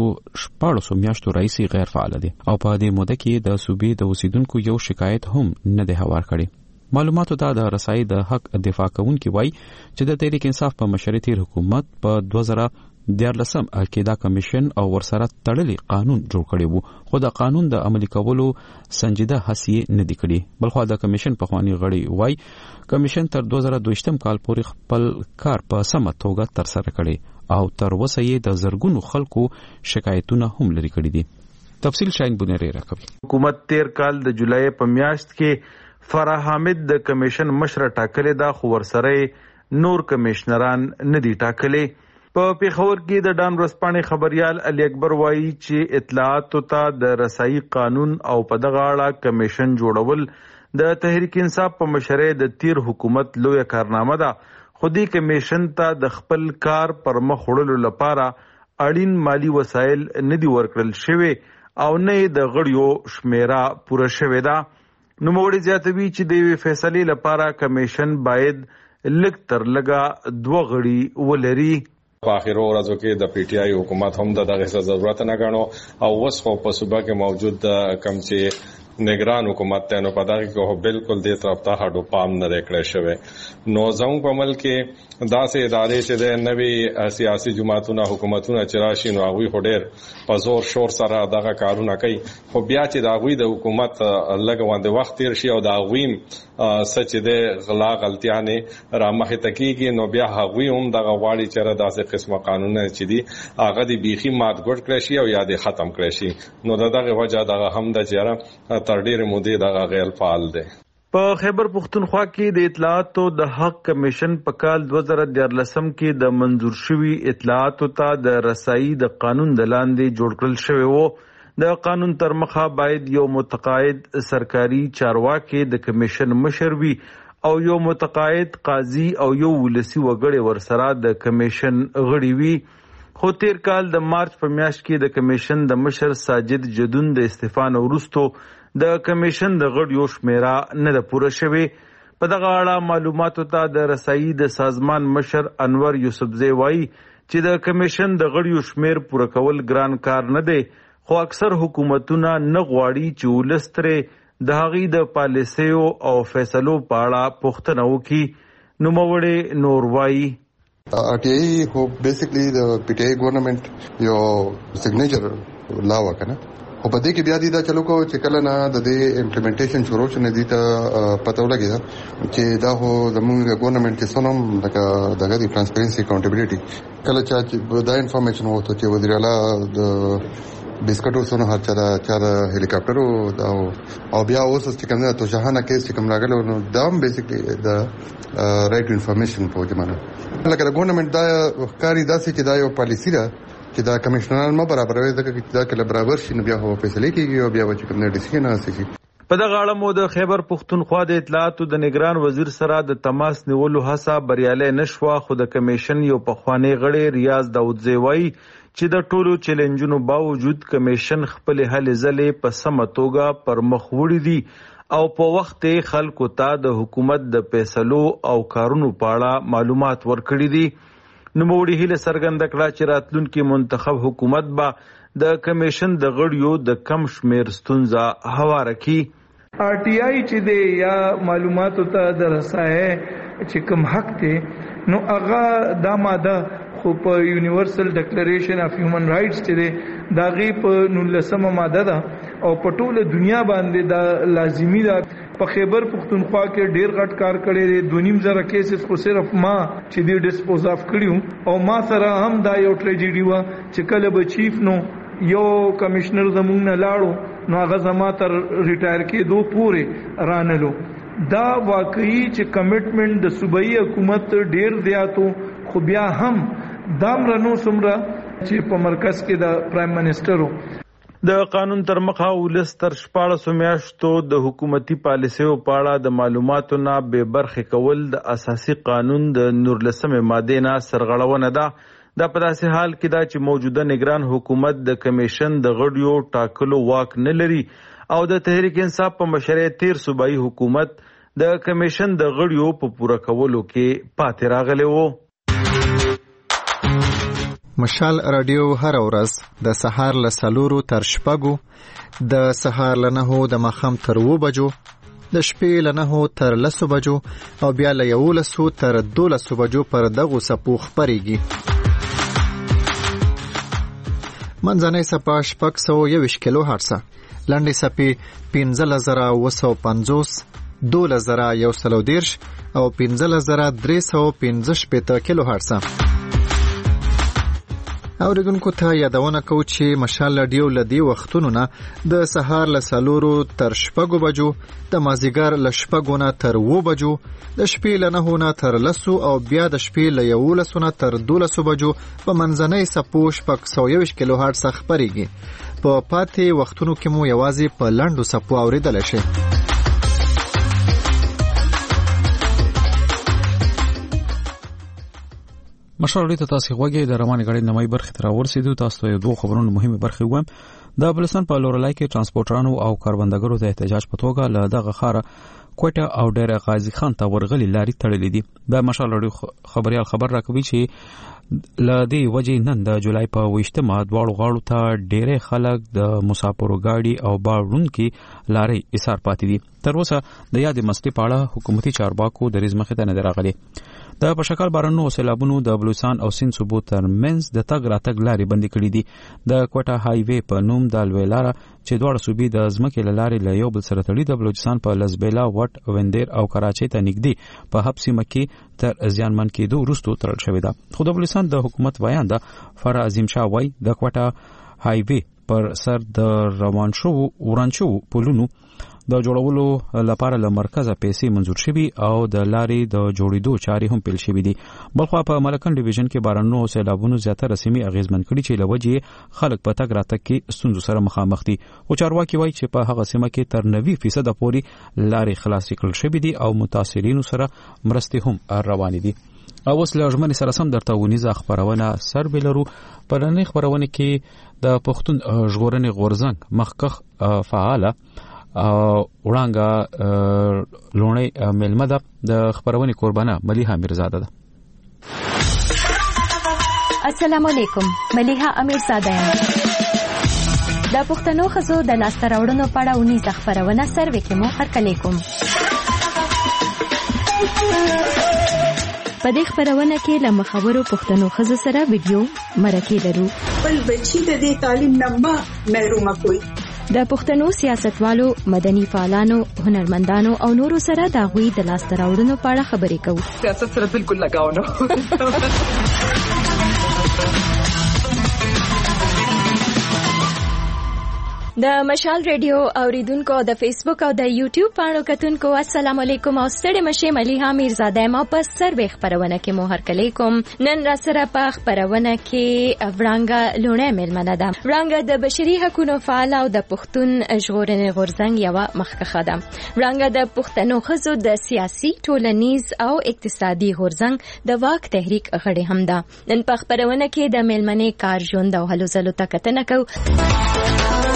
14 میاشتو رئیس غیر فعال دي او په دې موده کې د صوبې د اوسیدونکو یو شکایت هم نه دی هوار کړی. معلوماتو ته د رسایي د حق دفاع کوونکي وایي چې د تحریک انصاف په مشرۍ تیر حکومت په 2014 کې دا کمیشن او ورسره تړلي قانون جوړ کړی وو خو د قانون د عملي کولو سنجیده هڅې نه دي کړې. بلخو د کمیشن په خواني غړي وایي کمیشن تر 2022م کال پورې خپل کار په سمه توګه تر سره کړی او تر اوسه یې د زرګونو خلکو شکایتونه هم لري کړي دي. تفصیل شاین بنيري راکوي. حکومت تیر کال د جولای په میاشت کې فرح حامد د کمیشن مشر ټاکلې دا خو ورسره نور کمشنران ندي ټاکلې. په پیښور کې د ډان ورځپاڼې خبريال علي اکبر وایي چې اطلاعات ته د رسایي قانون او په دغه اړه کمیشن جوړول د تحریک انصاف په مشرۍ د تیر حکومت لوی کارنامه ده. خودي کمیشن ته د خپل کار پر مخ وړلو لپاره اړین مالی وسایل ندي ورکړل شوی او نه د غړیو شمیره پوره شوې ده. نوموړي زیاتوي چې د یوې فیصلې لپاره کمیشن باید لږ تر لږه 2 غړي ولري. په اخیرو ورځو کې د پی ټی آی حکومت هم دغه ضرورت نه غنو او اوس خو په صوبه کې موجود کم چې نگران حکومت ته نو پدې کې بالکل دې طرف ته هډو پام نه کړی شوی. نو زموږ په ملک کې داسې ادارې چې د نوي سیاسي جماعتونو حکومتونو چراشي نو هغه هډیر په زور شور سره دغه کارونه کوي، خو بیا چې دا غوي د حکومت لګوند وخت تیر شي او دا غویم سچ دې غلا غلطیانه را مخه تکیږي نو بیا هغه هم دغه واړي چر داسې قسمه قانونونه چې دي هغه د بیخي مات ګډ کړی شي او یا د ختم کړی شي. نو دغه وجہ دغه هم د چیرې تر ډیره مودې دغه غیر فعال دي. په خیبر پختونخوا کې د اطلاعاتو د حق کمیشن په کال 2013 کې د منظور شوی اطلاعاتو ته د رسایي د قانون د لاندې جوړ کړل شوی وو. د قانون تر مخه باید یو متقاعد سرکاري چارواکي د کمیشن مشر وي او یو متقاعد قاضي او یو ولسی وګړي ورسره د کمیشن غړي وي. خو تیر کال د مارچ په میاشت کې د کمیشن د مشر ساجد جدون د استعفا وروسته د کمیشن د غړیو شمیره نه ده پوره شوې. په دغه اړه معلوماتو ته د رسایي د سازمان مشر انور یوسفزی وایي چې د کمیشن د غړیو شمیر پوره کول ګران کار نه دی، خو اکثر حکومتونه نه غواړي چې ولس ترې د هغې د پالیسیو او فیصلو په اړه پوښتنه وکړي. نوموړی نور وایي RTI خو بیسیکلی د پی ټی آی ګورنمنت یو سیګنیچر لا وکنه، خو په دې کې بیا دي دا چلو کو چې کله نه د دې امپلیمنټیشن شروع شنه دي ته پته ولګي چې دا هو زموږ ګورنمنت کې سونم دغه د ترانسپیرنسي اکاونټیبিলিټي کله چې دا انفارمیشن وته چې وزیر اعلی د بسکټو سونو هر چا د هلیکاپټرو دا او بیا اوس چې کومه تو شاهانه کې چې کوم راغلو نو دا هم بیسیکلی د رائټ انفارمیشن په جمانه لکه د ګورنمنت دا کاری داسې چې دا یو پالیسی ده چې دا کمشنران ما برابروي دا کله برابر شي نو بیا هو فیصله کیږي او بیا چې کوم ډیسیژن حاصل شي. په دغه اړه مو د خیبر پختونخوا د اطلاعاتو د نگران وزیر سره د تماس نیولو هڅه بریالي نشوه، خو د کمیشن یو پخوانی غړی ریاض داودزی وایي چې د ټولو چیلنجونو باوجود کمیشن خپل هلې ځلې په سمه توګه پر مخ وړي دي او په وخت خلکو ته د حکومت د فیصلو او کارونو په اړه معلومات ورکړي دي. نوموړي هیله څرګنده کړه چې راتلونکي منتخب حکومت به د کمیشن د غړیو د کم شمیر ستونزه هواره کړي. RTI چې دی یا معلوماتو ته د رسایي چې کوم حق دی نو هغه دا ماده خو په یونیورسل ډیکلریشن اف هیومن رائټس چې دی دا غي په 19 ماده ده او په ټوله دنیا باندې دا لازمی ده. په خیبر پختونخوا کې ډیر غټ کار کړی دی، 2.5 کیسز خو صرف ما چې دی ډسپوز اف کړیو او ما سره هم دا یو ټریجډي و چې کله به چیف نو یو کمشنر زمونږ نه لاړو نو هغه زما تر ریټایر کېدو پورې رانلو. دا واقعي چې کمټمنټ د صوبایي حکومت ډیر زیاتو، خو بیا هم دام رنو سمره چې په مرکز کې د پرایم منسټرو د قانون تر مخه ولس تر 14 میاشتو د حکومتي پالیسیو په اړه د معلوماتو نه بې برخې کول د اساسي قانون د 19 ماده نه سرغړونه ده. دا په داسې حال کې دا چې موجوده نگران حکومت د کمیشن د غړیو ټاکلو واک نه لري او د تحریک انصاف په مشرۍ تیر صوبایي حکومت د کمیشن د غړیو په پوره کولو کې پاتې راغلی وو. مشال رادیو هر ورځ د سهار له 4 تر 6، د سهار له 9 د ماښام تر 2 بجو، د شپې له 9 تر 10 بجو او بیا له 11 تر 12 بجو پر دغه سپو خبريږي. منځنۍ سپه 621 کیلو هرتز، لنډې سپې 15950، 12130 او 15315 کیلو هرتز. اوریدونکو ته یادونه کوو چې مشال رادیو لدی وختونو نه د سهار له 4 تر 6 بجو، د مازیګر له 6 نه تر 2 بجو، د شپې له 9 نه تر 10 او بیا د شپې له 11 نه تر 12 بجو په منځنۍ سپو 621 کیلو هرتز خبريږي. په پاتې وختونو کې مو یوازې په لنډو سپو اوریدل شي. مشال ته تاسو غوږی د رواني غړي نمای برخه تر ورسېدو تاسو ته دوه خبرونه مهمه برخه وم د بلوچستان په لورلای کې ترانسپورټرانو او کاروندګرو د احتجاج په توګه له دغه خاره کوټه او ډېر غازی خان ته ورغلي لاري تړلې دي د مشال خبريال خبر راکوي چې ل دې وجې نن د جولای په 28مه دواړو غاړو ته ډېر خلک د مسافرو گاډي او باړونکو لاري ایثار پاتې دي تر اوسه د یاد مسلې په اړه حکومتي چارواکو د ریزمخه ته نه راغلي د پشکل بارانو او سیلابونو د بلوچستان او سند صوبو ترمنځ د تګ راتګ لارې بندي کړې دي د کوټه های وی په نوم د لویلاره چې دواړه صوبې د ځمکې لارې له یو بل سره تړي د بلوچستان په لزبیلا وټ وندیر او کراچۍ ته نږدې په حبس کې تر ځانمن کېدو وروسته تړل شوې ده خو د بلوچستان د حکومت بیان ده فرا عظیم شاه وای د کوټه های وی پر سر د روان شو ورانچو پلونو د جوړولو لپاره له مرکزه پیسې منزور شوي او د لارې د جوړېدو چارې هم پیل شوي دي بلخوا په ملکن ډیویژن کې بارانونو او سیلابونو زیاتره سیمې اغیزمن کړي چې له وجې خلک په تګ راتګ کې ستونزو سره مخامخ دي خو چارواکي وایي چې په هغه سیمه کې تر 90% پورې لارې خلاصې کړل شوي دي او متاثرینو سره مرستې هم روانې دي او اوس له ژمنې سره سم درته ونیزه خبرونه سر بلرو په نړۍ خبرونه کې د پښتون ژغورنې غورځنګ مخکخ فعاله وړانګه لونې ملمه ده د خبرونې قربانه ملیحه میرزاده ده السلام علیکم ملیحه امیرزاده یم د پښتنو خزو د لاسته راوړنو په اړه ونیزه خبرونه سروې کې مو هرکلی کوم په دې خبرونه کې له مخورو پښتنو خزو سره ویډیو مرکې لرو بل بچی د دې تعلیم نه محروم کوي د پښتنو سیاستوالو مدني فعالانو هنرمندانو او نورو سره د غوي د لاسته راوړنو په اړه خبرې کوو سیاست سره بالکل لگاو نه د مشال ریډیو اوریدونکو د فیسبوک او د یوټیوب پاڼو کتونکو السلام علیکم او ستړي مشه ملیحه میرزاده ما په سروې خبرونه کې مو هرکلی کوم نن را سره په خبرونه کې وړانګه لونې ملمنه ده وړانګه د بشري حقوقو فعال او د پښتون ژغورنې غورځنګ یو مخکخه ده وړانګه د پښتنو خزو د سیاسي ټولنیز او اقتصادي غورځنګ د واک تحریک غړي هم ده نن په خبرونه کې د ملمنې کار ژوند او هلو ځلو ته کتنه کوو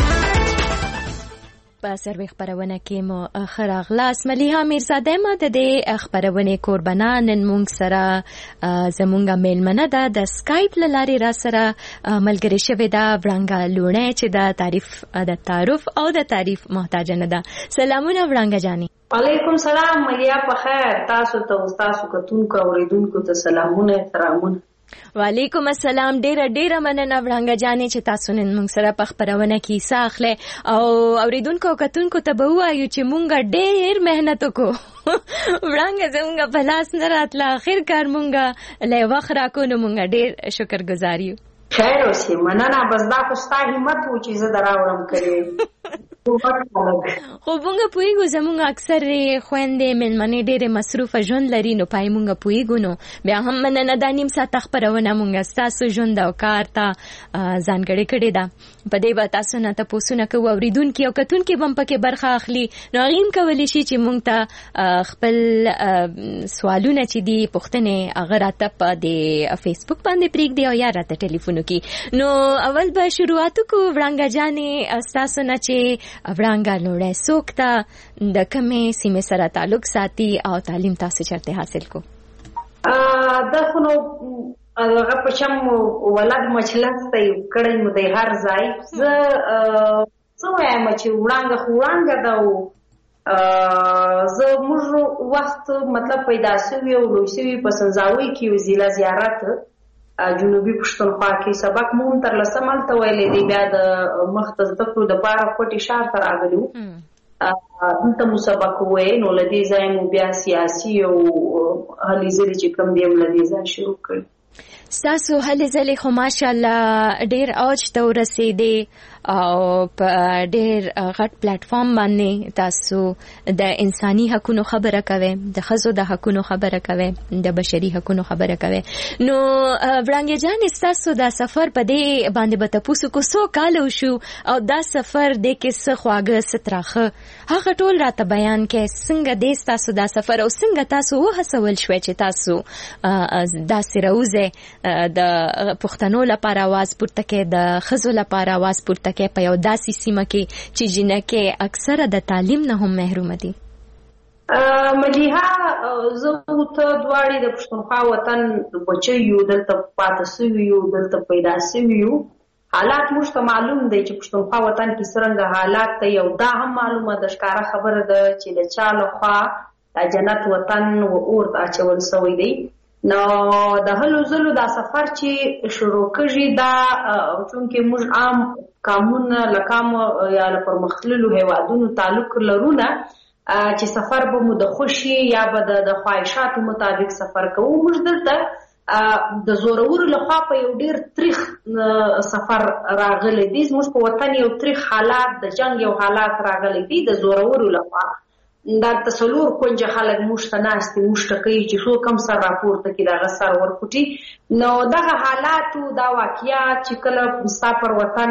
په سروې خبرونه کې مو خراغلاس ملیحه میرزاده ما د دې خبرونه قربانه نن مونږ سره زمونږه میلمنه ده د سکایپ لارې را سره ملګری شوې ده وړانګه لونې چې د تعارف او د تعریف محتاج نه ده سلامونه وړانګه جاني وعلیکم سلام ملیحه په خیر تاسو ته تاسو کتونکو اوریدونکو ته سلامونه احترامونه وعلیکم السلام ډیره مننه وړانګه جانې چې تاسو نن موږ سره په خبرونه کې ساخله او اوریدونکو کتونکو ته به وایو چې موږ ډیر مهنت وکړو وړانګه زموږ په لاس نه راتله اخر کار موږ له وخت راکو نو موږ ډیر شکرګزار یو خیر اوسې مننه بس دا خو ستا همت و چې زه دراوړم کړې خو مونږ پوهیږو زموږ اکثر خویندې مېلمنې ډېرې مصروفه ژوند لري نو پای مونږ پوهیږو نو بیا هم مننه دا نیم ساعته خپرونه مونږ ستاسو ژوند او کار ته ځانګړې کړې ده په دې به تاسو نه تپوسونه کوو اورېدونکي او کتونکي به هم پکې برخه اخلي نو هغې هم کولی شي چې مونږ ته خپل سوالونه چې دي پوښتنې هغه راته په د فیسبوک باندې پرېږدي او یا راته ټلیفون وکړي نو اول به شروعات وکړو وړانګه جانې ستاسو نه چې وړانګه لوړی څوک ته د کومې سیمې سره تعلق ساتي او تعلیم تاسو چېرته حاصل کو دا خو نو هغه په چم ولد مجلس ته کړی مو دی هر ځای زه څه وایم چې وړانګه خو وړانګه ده زه موږ وخت مطلب پیدا شوي او لوی شوي په سنځاوۍ کې یو ضلع زیارت جنوبي پښتونخوا کې سبق مون تر لسم هلته ویلی دی بیا د مخته زده کړو دپاره کوټې ښار ته راغلي وو دلته مو سبق وویل نو له دې ځایه مو بیا سیاسي او هلې ځلې چې کوم دی هم له دې ځایه شروع کړي تاسو هلې ځلې خو ماشاءالله ډېر اوج ته ورسېدې او په ډېر غټ پلیټفارم باندې تاسو د انساني حقوقو خبره کوي، د ښځو د حقوقو خبره کوي، د بشري حقوقو خبره کوي. نو وړانګې جان تاسو دا سفر په دې باندې به تاسو کو څو کال وشو او دا سفر د کې څه خواږه ستراخه هغه ټول راته بیان کې څنګه د تاسو دا سفر او څنګه تاسو وهڅول شوي چې تاسو دا سروزه د پښتنو لپاره आवाज پورته کې، د ښځو لپاره आवाज پورته کې په یو داسې سیمه کې چې جنکه اکثره د تعلیم نه هم محروم دي. مليها زه ته دواړي د پښتونخوا وطن بچي یو دلته پاتې شوي یو دلته پیدا شوي یو. حالات موږ ته معلوم دی چې پښتونخوا وطن کې څرنګه حالات ته یو دا هم معلومه د ښکاره خبره ده چې د چا لخوا د جنت وطن و اور ته اچول شوی دی. نو د هلو زلو دا سفر چې شروع کړي دا چونکې موږ عام قانون لکام یا پرمختللو هیوادونو تعلق لرونه چې سفر به مو د خوشي یا به د خواهشاتو مطابق سفر کوو. موږ دلته د زورورو لخوا په یو ډیر تاریخ سفر راغلی دی. زموږ په وطن یو تاریخ حالات د جنگ یو حالات راغلی دی د زورورو لخوا. دا تسلور کونجه خلک موږ ته ناستي موږ ته کوي چې څو کم سر راپورته کړي دغه سر ورکوټي. نو دغه حالاتو دا واقعیات چې کله ستا پر وطن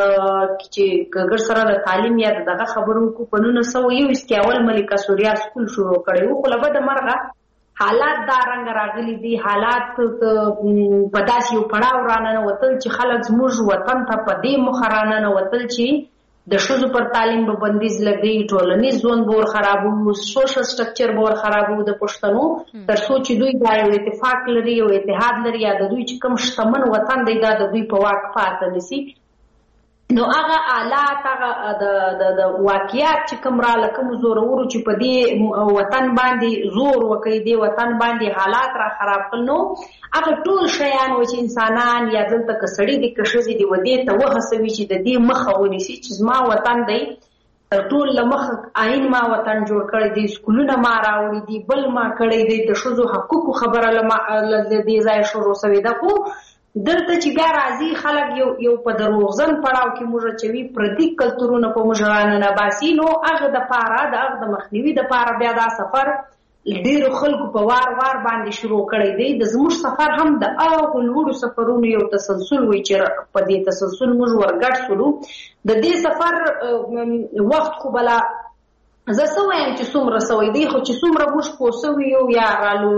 چې ګګر سره د تعلیم یا دغه خبرو کو په 1991 ملکه سوریا سکول شروع کړی و، خو له بده مرغه حالات دا رنګ راغلي دي. حالات په داسې یو پړاو رانه وتل چې خلک زموږ وطن ته په دې مخ رانه وتل چې د ښځو پر تعلیم به بندیز لګي، ټولنیز ژوند به خرابوي، سوشل سټرکچر به خرابوي د پښتنو تر څو چې دوی دا یو اتفاق لري او اتحاد لري یا د دوی چې کوم شتمن وطن دی دا د دوی په واک پاتې نشي. نو هغه آلات هغه د واقعیات چې کوم را لکه زورورو چې په دې وطن باندې زور وکړي دی وطن باندې حالات را خراب کړي. نو هغه ټول شیان و چې انسانان یا دلته کسړي دي کښځي دي ودې ته وهڅوي چې د دې مخه ونیسي چې زما وطن دی تر ټول لمخ آئین ما وطن جوړ کړی دی، سکولونه ما راوړي دي، بل ما کړی دی، د ښځو حقوقو خبره له دې ځای شروع شوې ده. خو دلته چې بیا راځي خلک یو په دروغجن پړاو کې موږ چوي پردي کلتورونه په موږ رانه باسي. نو هغه د پاره د هغه د مخنیوي د پاره بیا دا سفر ډیرو خلکو په وار باندې شروع کړی دی. د زموږ سفر هم د هغو لوړو سفرونو یو تسلسل وي چې په دې تسلسل موږ ورګډ شولو. د دې سفر وخت خو بلا زه څه وایم چې څومره سوی دی، خو چې څومره موږ پوسوي یو یا رالو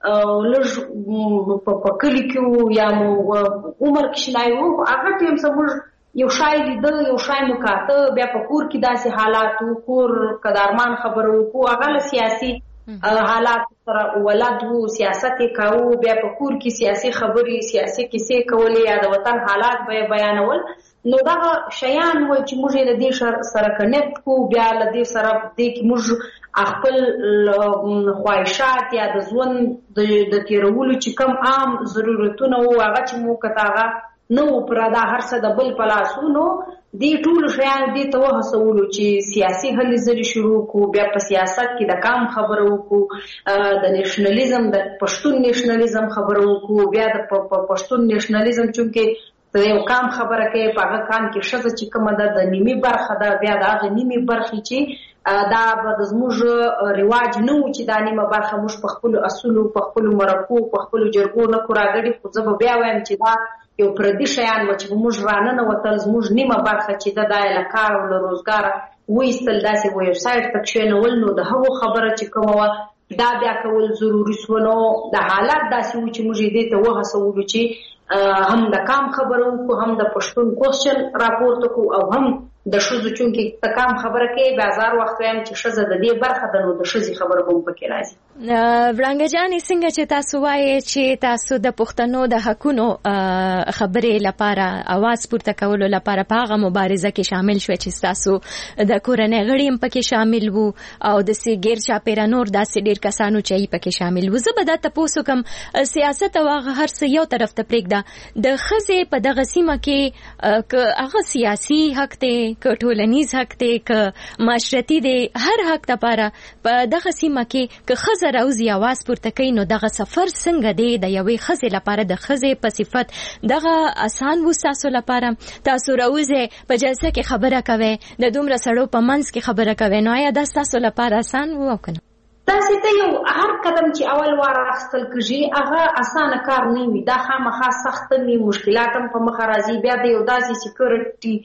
لږ په کلي کې یا مو عمر کې شلای وو هغه ټیم سره موږ یو شای لیدل یو شای مو کاته بیا په کور کې داسې حالات وو، کور قدرمان خبرو کو هغه له سیاسي حالات سره ولادت وو، سیاست یې کاوه، بیا په کور کې سیاسي خبرې سیاسي کیسې کولې یا د وطن حالات به بیانول. نو دا شیان و چې موږ له دې سره کنیکټ کو، بیا له دې سره دې کې موږ خپل خواهشات یا د ژوند د تیرولو چې کوم عام ضرورتونه وو هغه چې مو کتاغه نو پر دا هر څه د بل پلاسونو دې ټول شیان دې ته وهڅولو چې سیاسي هلې ځلې شروع کو، بیا په سیاست کې د کام خبرو وکړو، د نېشنلیزم د پښتون نېشنلیزم خبرو وکړو، بیا د پښتون نېشنلیزم چونکې د یو کام خبره کوي په هغه کام کې ښځه چې کومه ده د نیمې برخه ده، بیا د هغې نیمې برخې چې دا به د زموږ رواج نه و چې دا نیمه برخه موږ په خپلو اصولو په خپلو مرکو په خپلو جرګو نه کو راګډي. خو زه به بیا وایم چې دا یو پردي شیان و چې موږ راننوتل زموږ نیمه برخه چې ده دا یې له کار او له روزګاره وایستل، داسې ویب سایټ ته کښېنول. نو د هغو خبره چې کومه وه دا بیا کول ضروري سوه. نو د حالات داسې و چې موږ یې دې ته وهڅولو چې هم د کام خبرو کو، هم د پښتون کوشن راپورته کو، او هم د ښځو چونکې د کام خبره کوي بازار وخت وایم چې ښځه د دې برخه ده نو د ښځې خبره به هم پکې راځي. وړانګه جانې څنګه چې تاسو وایئ چې تاسو د پښتنو د حقونو خبرې لپاره اواز پورته کولو لپاره په هغه مبارزه کې شامل شوئ چې تاسو د کورنۍ غړي هم پکې شامل وو او داسې غیر چاپېره نور داسې ډېر کسانو چې پکې شامل وو. زه به دا تپوس وکړم سیاست او هغه هر څه یو طرف ته پرېږده، د ښځې په دغه سیمه کې هغه سیاسي حق دی ک ټولنیز حق دی ک معاشرتي دی هر حق لپاره په دغه سیمه کې ک خزه راوځي आवाज پورته کوي نو دغه سفر څنګه دی د یوې خزه لپاره د خزه په صفت دغه آسان و تاسو لپاره تاسو راوځي په جلسه کې خبره کوي د دومره سړو په منځ کې خبره کوي نو آیا دا تاسو لپاره آسان و او کنه تاسو ته یو هر قدم چې اول وار اخستل کیږي هغه اسانه کار نه وي دا خامخا سخت وي مشکلات هم په مخ راځي بیا د یو داسې سکیورټي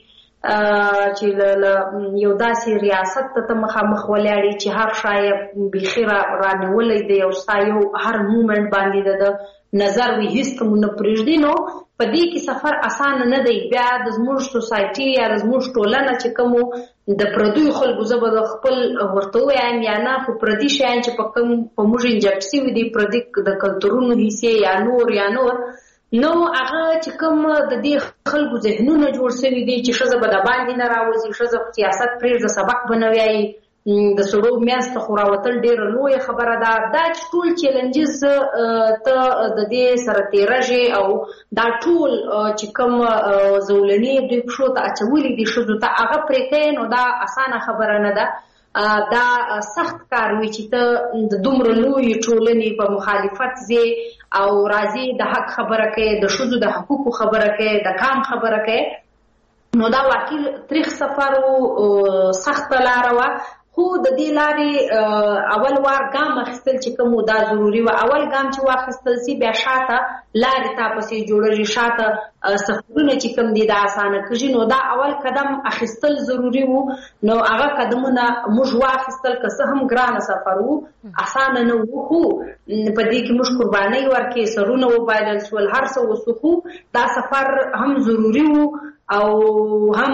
چې یو داسې ریاست ته مخامخ ولاړی چې هر شای بخیره رانیولې دی او سایو هر مومنت باندې د نظر وی هیڅ کوم نه پرېږدي نو په دې کې سفر اسانه نه دی بیا د زموږ سوسایټي یا زموږ ټولنه چې کوم د پردوی خلکو زبر د خپل ورته وایم یا نه خو پردي شیان چې په کوم په موږ انجکسي وي دی پردي د کلتورونو حصے یا نور نو هغه چې کوم د دې خلکو ذهنونه جوړ شوي دي چې ښځه به د باندې نه راوځي ښځه سیاست پرېږده سبق بنوي د سړو میاشت خو راوتل ډېره لویه خبره ده دا چې ټول چیلنجز ته د دې سره تېرېږي او دا ټول چې کوم زولنې دوی پښو ته اچولي دي ښځو ته هغه پرې کوي نو دا اسانه خبره نه ده دا سخت کار وي چې ته د دومره لویې ټولنې په مخالفت ځې او راځي د حق خبره کوي د ښځو د حقوقو خبره کوي د کام خبره کوي نو دا واقعي تریخ سفر او سخت لاره وه خو د دې لارې اول وار ګام اخیستل چې کوم دا ضروري و اول ګام چې واخیستل سي بیا شاته لارې تا پسې جوړېږي شاته سفرونه چې کوم دي دا اسانه کېږي نو دا اول قدم اخیستل ضروري وو نو هغه قدمونه موږ واخیستل که څه هم ګرانه سفر وو اسانه نه وو خو په دې کې موږ قربانۍ ورکړې سرونه وبایلل شول هر څه وسو خو دا سفر هم ضروري وو او هم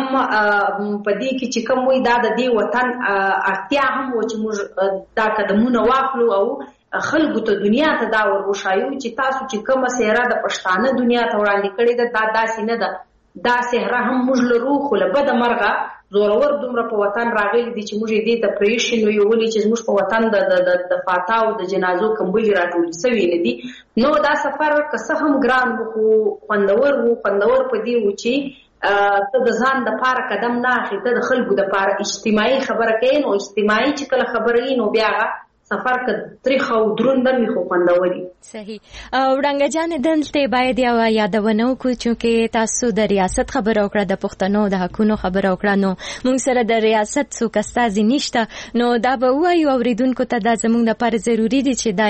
په دې کې چې کوم وي دا د دې وطن اړتیا هم و چې موږ دا قدمونه واخلو او خلکو ته دنیا ته دا ور وښایو چې تاسو چې کومه څهره د پښتانه دنیا ته وړاندې کړې ده دا داسې نه ده دا څهره هم موږ لرو خو له بده مرغه زورور دومره په وطن راغلي دي چې موږ دې ته پرېښي نو یو ولې چې موږ په وطن د فاتا او د جنازو کمبلې راټولې سوي نه دي نو دا سفر که څه هم ګران و خو خوندور په دې و چې ته د ځان د پاره قدم نه اخلې ته د خلکو د پاره اجتماعي خبره کوي نو اجتماعي چې کله خبره وي نو بیا سفر که تریخ او دروند وي خو خوندوري صحیح وړانګه جان دلته باید یو یادونه وکړو چې تاسو د ریاست خبره وکړه د پښتنو د حقونو خبره وکړه نو موږ سره د ریاست څوک استازي نشته نو دا به وایو اوریدونکو ته دا زموږ لپاره ضروری دي چې دا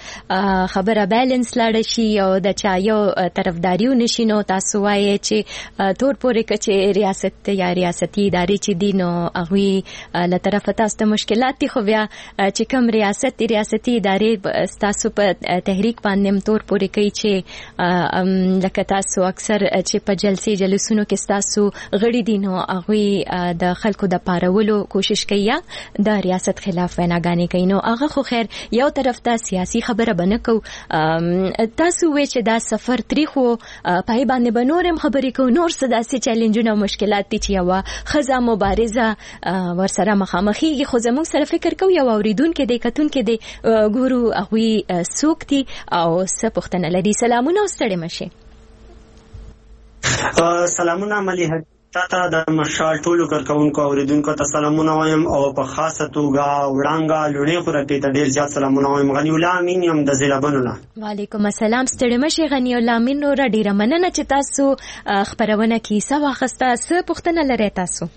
یو خبره بیلانس لاړ شي او د چا یو طرفداري ونشي نو تاسو وایي چې تور پورې کچې ریاست یا ریاستي ادارې چې دي نو هغوی له طرفه تاسو ته مشکلات دي خو بیا چې کوم ریاستي ادارې تاسو په تحریک باندې تور پورې کوي چې لکه تاسو اکثر چې په جلسونو کې تاسو غړي دي نو هغه د خلکو د پارولو کوشش کوي د ریاست خلاف ویناګانې کوي نو هغه خو خیر یو طرف ته سیاسي خبره بنه کو تاسو وې چې دا سفر تاریخ پای باندې بنورم خبرې کو نور څه داسې چیلنجونه او مشکلات دي چې یو خزه مبارزه ورسره مخامخېږي خو زموږ سره فکر کوي او اوریدونکو د کتون کې د ګورو هغه سوک دي او څه پوښتنه لري سلامونه ستړي مشه سلامونه ملي تاته د مشال ټولو کارکونکو اوریدونکو ته سلامونه وایم او په خاصه توګه وړانګه لونی خورته ته ډیر زیات سلامونه وایم غنی الله امین یم د زیلابنونه وعلیکم السلام ستړي مشه غنی الله امین نو ډیره مننه چې تاسو خبرونه کیسه واخسته څه پوښتنه لري تاسو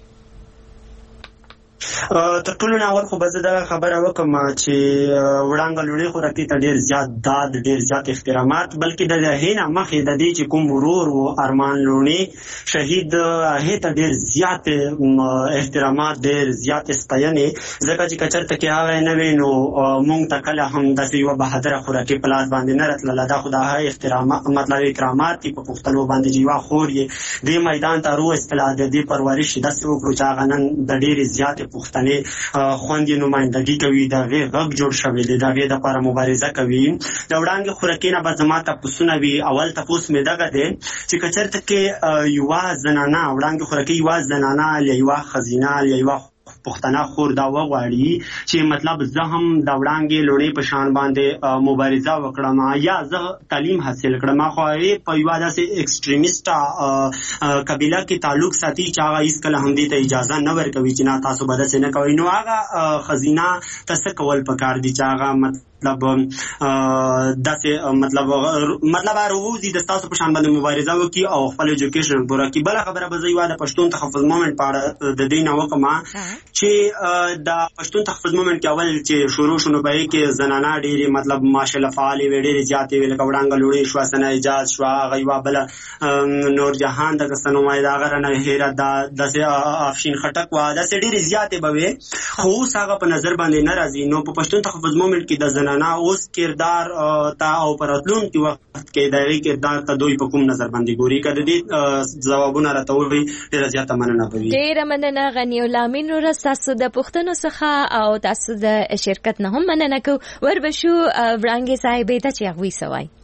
تر ټولو نه اول خو به زه دغه خبره وکړم چې وړانګه لوڼې خو راته ډېر زیات داد ډېر زیات احترامات بلکې د هغې نه مخکې د دې چې کوم ورور و ارمان لوڼې شهید هغې ته ډېر زیات احترامات ډېر زیات ستاینې ځکه چې که چېرته کې هغه نه وي نو موږ ته کله هم داسې یوه بهادره خوراکي په لاس باندې نه راتلله دا خو د هغه مطلب اکرامات دي په پښتنو باندې چې یوه خور یې دې میدان ته روایستله د دې پرورش یې داسې وکړو چې هغه نن د ډېرې زیاتې پښتنې خویندې نمایندګي کوي د هغې غږ جوړ شوی دی د هغې دپاره مبارزه کوي د وړانګې خوراکۍ نه به زما تپوسونه وي اول تپوس مې دغه دی چې که چېرته کې یوه زنانه وړانګې خوراکۍ یوه زنانه یا یوه ښځینه یا یوه پښتنه خور دا وغواړي چې مطلب زه هم د وړانګې لونې په شان باندې مبارزه وکړم یا زه تعلیم حاصل کړم، خو په یوه داسې ایکسټریمیسټ قبیله کې تعلق ساتي چې هغه هیڅکله هم دې ته اجازه نه ورکوي چې نه تاسو به داسې نه کوئ. نو هغه ښځینه ته څه کول پکار دي چې هغه مطلب داسې مطلب روزي د تاسو په شان باندې مبارزه وکړي او خپل ایجوکیشن پوره کړي. بله خبره به زه یوه د پښتون تحفظ مومنټ په اړه د دې نه وکړم چې د پښتون تحفظ مومنټ کې اول چې شروع شو نو په هغې کې زنانه ډېرې مطلب ماشاءالله فعالې وې، ډېرې زیاتې وې، لکه وړانګه لوړې شوه، ثنا اعجاز شوه، هغه یوه بله نور جهان دغه څه نومایي د هغه رانه هیره داسې افشین خټک وه، داسې ډېرې زیاتې به وې، خو اوس هغه په نظر باندې نه راځي. نو په پښتون تحفظ مومنټ کې د زنانه اوس کردار ته او په راتلونکي وخت کې د هغې کردار ته دوی په کوم نظر باندې ګوري؟ که د دې ځوابونه راته ووایي ډېره زیاته مننه به وي. ډېره مننه غني الله امین وروره، ستاسو د پوښتنو څخه او تاسو د شرکت نه هم مننه کوو. وربشو وړانګې صاحبې ته چې هغوی څه وایي.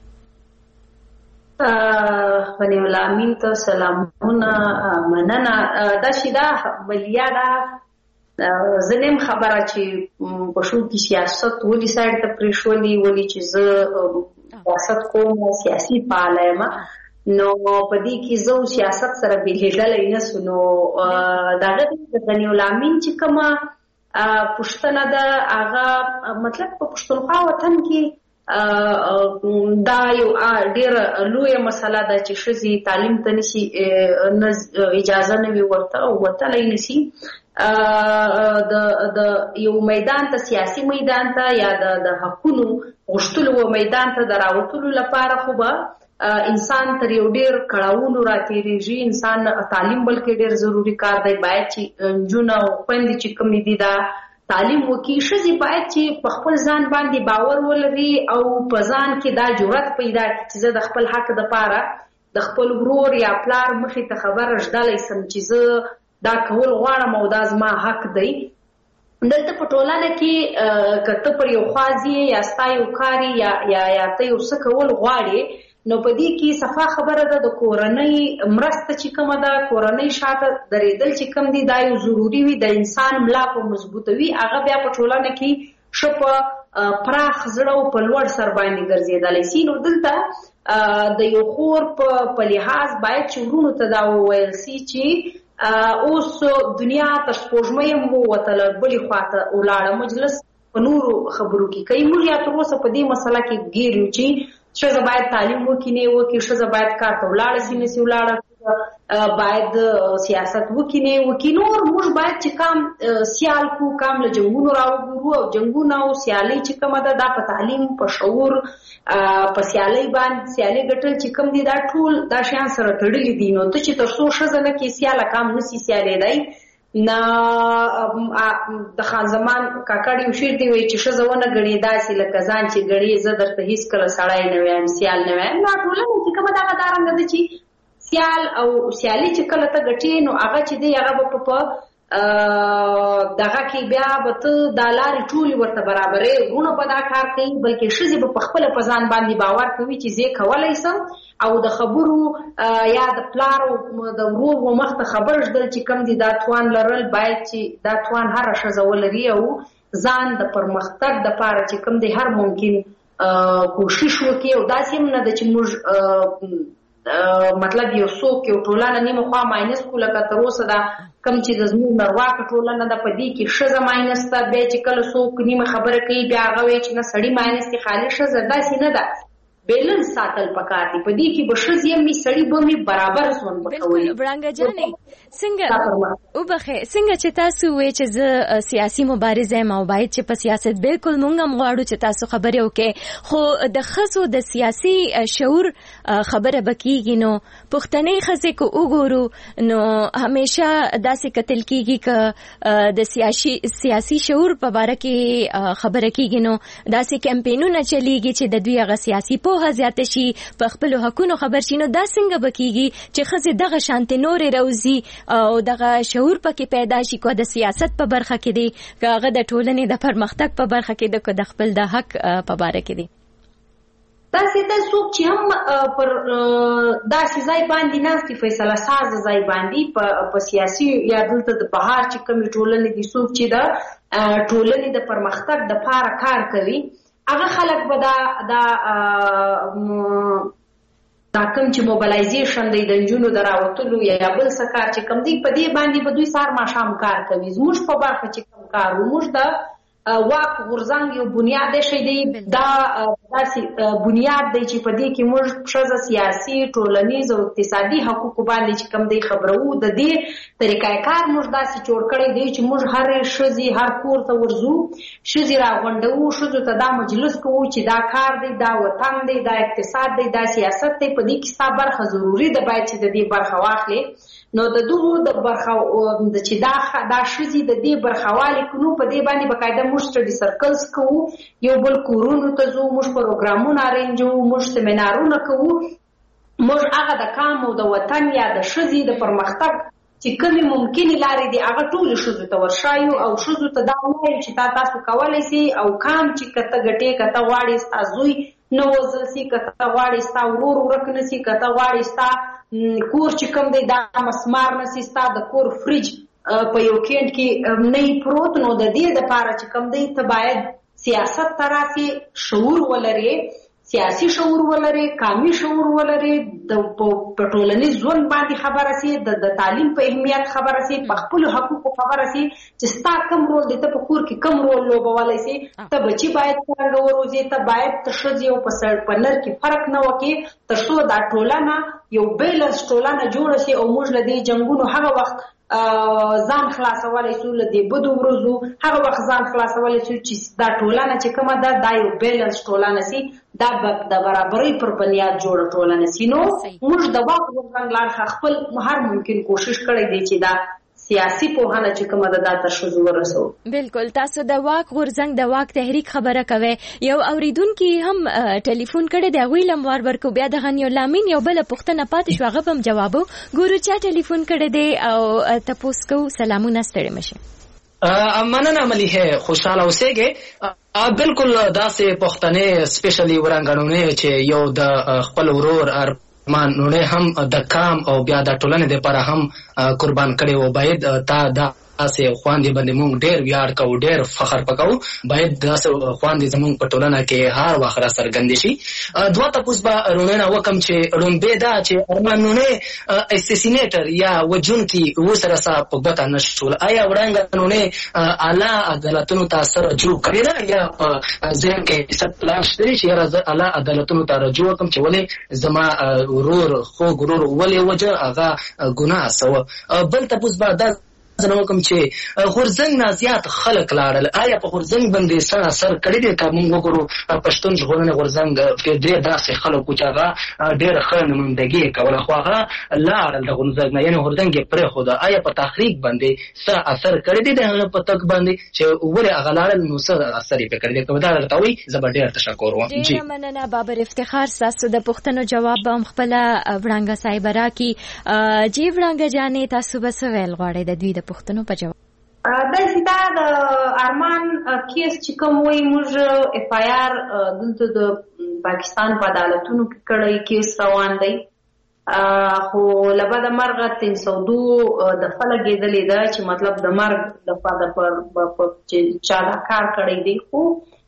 غني الله امین ته سلامونه، مننه. دا شیدا بلیا دا زنیم خبره چې په شو کې سیاست ولې سایډ ته پریښولي، ولې چې زه سیاست کوم، سیاسي فعاله یم، نو په دې کې زه سیاست سره بېلېدلی نه سو. نو د هغه د غني الله امین چې کومه پوښتنه ده هغه مطلب په پښتونخوا وطن کې دا یو ډېره لویه مسله ده چې ښځې تعلیم ته نشي اجازه نه وي ورتلی نشي د یو میدان ته، سیاسي میدان ته یا د حقونو غوښتلو میدان ته د راوتلو لپاره خو به انسان تر یو ډېر کړاوونو راتېرېږي. انسان تعلیم بلکې ډېر ضروري کار دی، باید چې نجونه او خویندې چې کومې دي دا تعلیم وکړي. ښځې باید چې په خپل ځان باندې باور ولري او په ځان کې دا جرأت پیدا کړي چې زه د خپل حق دپاره د خپل ورور یا پلار مخې ته خبره ږدلی سم چې زه دا کول غواړم او دا زما حق دی. دلته په ټولنه کې که ته پر یو خوا ځې یا ستا یو کار یا ته یو څه کول غواړې، نو په دې کې صفا خبره ده د کورنۍ مرسته چې کومه ده، کورنۍ شاته درېدل چې کوم دي، دا یو ضروري وي. د انسان ملا په مضبوطوي، هغه بیا په ټولنه کې ښه په پراخ زړه او په لوړ سر باندې ګرځېدلی سي. نو دلته د یو خور په لحاظ باید چې ورونو ته دا وویل سي چې اوس دنیا تر سپوږمۍ هم ووتله، بلې خواته ولاړه، مجلس په نورو خبرو کې کوي. موږ یا تر اوسه په دې مسله کې ګیر یو چې ښځه باید تعلیم وکړي نه وکړي، ښځه باید کار ته ولاړه سي نه سي ولاړه، باید سیاست وکړي نه وکړي. نور موږ باید چې کام سیال کو، کام له جنګونو راوګورو او جنګونه او سیالۍ چې کومه ده دا په تعلیم، په شعور، په سیالۍ باندې سیالۍ ګټل چې کوم دي دا ټول دا شیان سره تړلي دي. نو ته چې تر څو ښځه نه کې سیاله کام نسي سیالېدی، نه د خان زمان کاکړ یو شعر دی وایي چې ښځه ونه ګڼې داسې لکه ځان چې ګڼې، زه درته هېڅکله سړی نه وایم، سیال نه وایم. نو ټولنه چې کومه دغه دارنګه ده چې سیال او سیالي چې کله ته ګټې نو هغه چې دی هغه به په دغه کې بیا به ته دا لارې ټولې ورته برابرې، وروڼه به دا کار کوي، بلکې ښځې به په خپله په ځان باندې باور کوي چې زه کولی سم او د خبرو یا د پلار او د ورور و مخ ته خبر ږدل چې کوم دي دا توان لرل، باید چې دا توان هره ښځه ولري او ځان د پرمختګ دپاره چې کوم دی هر ممکن کوشش وکړي. او داسې هم نه ده چې موږ مطلب یو څوک یو ټولنه نیمه خوا ماینس کړو، لکه تر اوسه دا کوم چې د زموږ نرواکه ټولنه ده په دې کې ښځه ماینس ده، بیا چې کله څوک نیمه خبره کوي بیا هغه وایي چې نه سړي ماینس دي، خالي ښځه. داسې نه ده، بیلنس ساتل پکار دي. په دې کې به ښځې هم وي سړي به هم برابر ژوند به کوي. وړانګه جانې څنګه وبخې څنګه چې تاسو وایئ چې زه سیاسي مبارزه یم او باید چې په سیاست بالکل موږ هم غواړو چې تاسو خبرې وکړئ، خو د ښځو د سیاسي شعور خبره به کېږي. نو پښتنې ښځې که وګورو نو همیشه داسې کتل کېږي که د سیاسي شعور په باره کې خبره کېږي نو داسې کمپینونه چلیږي چې د دوی هغه سیاسي پوهه زیاته شي، په خپلو حقونو خبر شي. نو دا څنګه به کېږي چې ښځې دغه شانتې نورې روزي او دغه شعور پکې پیدا شي، که د سیاست په برخه کې دی، که هغه د ټولنې د پرمختګ په برخه کې دی، که د خپل د حق په باره کې دی؟ داسې د څوک چې هم پر داسې ځای باندې ناست دي فیصله ساز ځای باندې په سیاسي یا دلته د بهار چې کومې ټولنې دي څوک چې د ټولنې د پرمختګ دپاره کار کوي هغه خلک به دا کوم چې موبلایزیشن دی د نجونو د راوتلو یا بل څه کار چې کوم دی په دې باندې به دوی سهار ماښام کار کوي. زموږ په برخه چې کوم کار موږ د واک غورځنګ یو بنیاد شی دی دا داسې بنیاد دی چې په دې کې موږ ښځه سیاسي ټولنیز او اقتصادي حقوقو باندې چې کوم دی خبرو د دې طریقې کار موږ داسې جوړ کړی دی چې موږ هر ښځې هر کور ته ورځو ښځې راغونډوو ښځو ته دا مجلس کوو چې دا کار دی دا وطن دی دا اقتصاد دی دا سیاست دی په دې کې ستا برخه ضروري ده باید چې د دې برخه واخلې. نو د دغو د برخه چې دا ښځې د دې برخوالي کړو په دې باندې باقاعده موږ سټډي سرکلز کوو یو بل کورونو ته ځو موږ پروګرامونه ارینجوو موږ سیمینارونه کوو موږ هغه د کام او د وطن یا د ښځې د پرمختګ چې کومې ممکنې لارې دي هغه ټولې ښځو ته ورښایو او ښځو ته دا ووایو چې تاسو کولی سئ او کام چې که ته ګټې که ته غواړې ستا زوی نه وژل سي که ته غواړې ستا ورور ورک نه سي که ته غواړې ستا کور چې کوم دی دا مسمار نه سي ستا د کور فریج په یو کینټ کې نه پروت نو د دې دپاره چې کوم دی ته باید سیاست ته راسې شعور ولرې سیاسي شعور ولري قومي شعور ولري په ټولنیز ژوند باندې خبره سي د تعلیم په اهمیت خبره سي په خپل حقوقو خبره سي چې ستا کوم رول دی ته په کور کې کوم رول لوبولی سي ته بچي باید څرنګه وروزي ته باید ته ښځې او په نر کې فرق نه وکړي تر څو دا ټولنه یو بیلنس ټولنه جوړه سي او موږ له دې جنګونو هغه وخت ځان خلاصولی سو له دې بدو ورځو هغه وخت ځان خلاصولی سو چې دا ټولنه چې کومه ده دا یو بیلنس ټولنه سي دا د برابرۍ پر بنیاد جوړه ټولنه سي. نو موږ د واک غورځنګ له اړخه خپل هر ممکن کوشش کړی دی چې دا سیاسي پوهنه چې کومه ده دا تر ښځو ورسو. بالکل تاسو د واک غورځنګ د واک تحریک خبره کوي یو اوریدونکي هم ټلیفون کړی دی هغوی له موار ورکو بیا د غنیو لامین یو بله پوښتنه پاتې شو هغه به هم جوابو ګورو چا ټلیفون کړی دی او تپوس کوو سلامونه ستړي مشئ. مننه ملیحه خوشحاله اوسېږئ. بالکل داسې پښتنې سپیشلی ورانګړنې چې یو د خپل ورور ارمان نوڼې هم د کام او بیا د ټولنې دپاره هم قربان کړی و باید تا دا داسې خواندې باندې موږ ډېر ویاړ کوو ډېر فخر پکوو باید داسې خواندې زموږ په ټولنه کې هر وخت راڅرګندې شي. دوه تپوس به روڼې نه وکړم چې لومبې دا چې ارمان نوڼې اسیسینیټر یا وژونکي ورسره سا په ګوته نه شول آیا وړانګه نوڼې اعلی عدالتونو ته سره رجوع کړې ده یا په ذهن کې څه پلان شته چې یاره زه اعلی عدالتونو ته رجوع وکړم چې ولې زما ورور خوږ ورور ولې وجه هغه ګناه سوه. بل تپوس به دا زه نه وکړم چې غورځنګ نه زیات خلک لاړل آیا په غورځنګ باندې څه اثر کړی دی که موږ وګورو پښتون ژغورنې غورځنګ کې ډېر داسې خلک وو چې هغه ډېره ښه نمایندګي یې کوله خو هغه لاړل د غورځنګ نه یعنې غورځنګ یې پرېښوده آیا په تحریک باندې څه اثر کړی دی د هغه په تګ باندې چې ولې هغه لاړل نو څه اثر یې پرې کړی دی که دا درته وایي زه به ډېر تشکر وم. ډېره مننه بابر افتخار ستاسو د پوښتنو جواب به هم خپله وړانګه صاحبه راکړي. جی وړانګه جانې تاسو به څه ویل غواړئ د دوی د پوښتنو په جواب؟ داسې دا د ارمان کیس چې کوم وایي موږ اف آی آر دلته د پاکستان په عدالتونو کې کړی کیس روان دی خو له بده مرغه 302 دفعه لګېدلې ده چې مطلب د مرګ دفعه چې چا دا کار کړی دی خو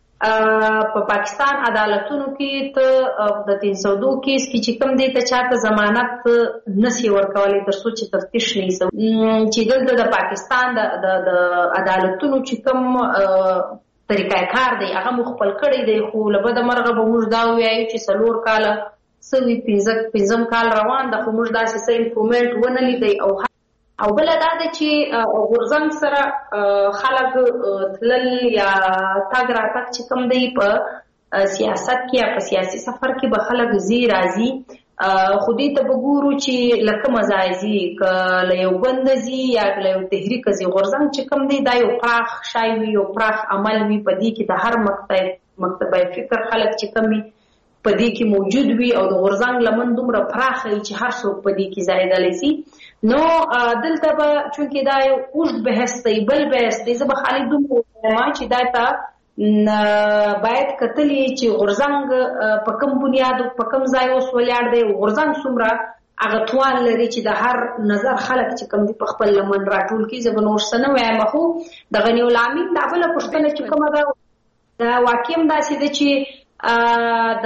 په پاکستان عدالتونو کې ته د 302 کیس کې چې کوم دی ته چاته ضمانت نشي ورکولی تر څو چې تفتیش نه وي چې دلته د پاکستان د عدالتونو چې کوم طریقه کار دی هغه مو خپل کړی دی خو له بده مرغه به موږ دا ووایو چې 4 کاله سوي 15 کال روان ده خو موږ داسې څه امپرومنټ ونه لیدی او بله دا ده چې غورځنګ سره خلک تلل یا تګ راتګ چې کوم دی په سیاست کې یا په سیاسي سفر کې به خلک ځي راځي خو دې ته به ګورو چې له کومه ځای ځي که له یو ګونده ځي یا له یو تحریکه ځي غورځنګ چې کوم دی دا یو پراخ شی وي یو پراخ عمل وي په دې کې د هر مکتبه فکر خلک چې کوم وي په دې کې موجود وي او د غورځنګ لمن دومره پراخه وي چې هر څوک په دې کې ځایېدلی سي. نو دلته به چونکې دا یو اوږد بحث دی بل بحث دی زه به خالي دومره وایم چې دا ته باید کتلی چې غورځنګ په کوم بنیاد په کوم ځای اوس ولاړ دی، غورځنګ څومره هغه توان لري چې د هر نظر خلک چې کوم دي په خپل لمن راټول کړي. زه به نور څه نه وایم، خو د غني العامین دا بله پوښتنه چې کومه ده دا واقع هم داسې ده چې د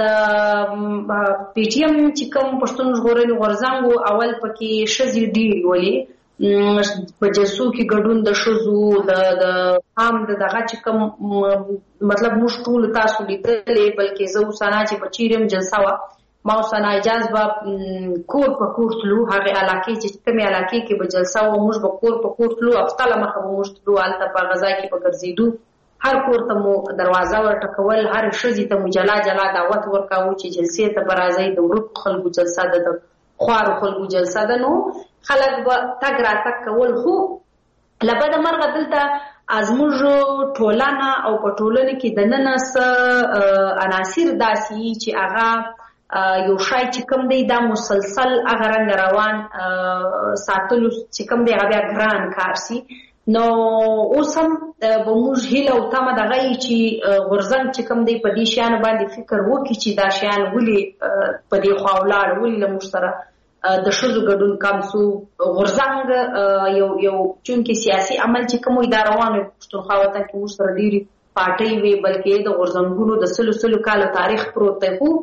پی ټي ایم چې کوم پښتون ژغورنې غورځنګ اول پکې ښځې ډېرې ولې په جلسو کې ګډون د ښځو د عام دغه چې کوم مطلب موږ ټول تاسو لیدلې، بلکې زه اوسانه چې په چیرم جلسه وه ما اوسانه اجازه به کور په کور تلو، هغې علاقې چې کومې علاقې کې به جلسه وه موږ به کور په کور تلو، افتله مخه به موږ تلو، هلته په غذا کې به ګرځېدو، هر کور ته مو دروازه ورټکول، هر ښځې ته مو جلا جلا دعوت ورکاوه چې جلسې ته به راځئ، د ورکو خلکو جلسه ده، د خوارو خلکو جلسه ده، نو خلک به تګ راتګ کول. خو له بده مرغه دلته زموږ ټولنه او په ټولنه کې دننه څه عناصر داسې چې هغه یو شی چې کوم دی دا مسلسل هغه رنګ روان ساتلو چې کوم دی هغه بیا ګران کار سي. نو اوس هم به موږ هیله او تمه دغه یي چې غورځنګ چې کوم دی په دې شیانو باندې فکر وکړي چې دا شیان ولې په دې خوا ولاړ، ولې له موږ سره د ښځو ګډون کم سو. غورځنګ یو چونکې سیاسي عمل چې کوم دا روان وي پښتونخوا وطن کې موږ سره ډېرې پارټۍ وي، بلکې د غورځنګونو د سلو کالو تاریخ پروت دی. خو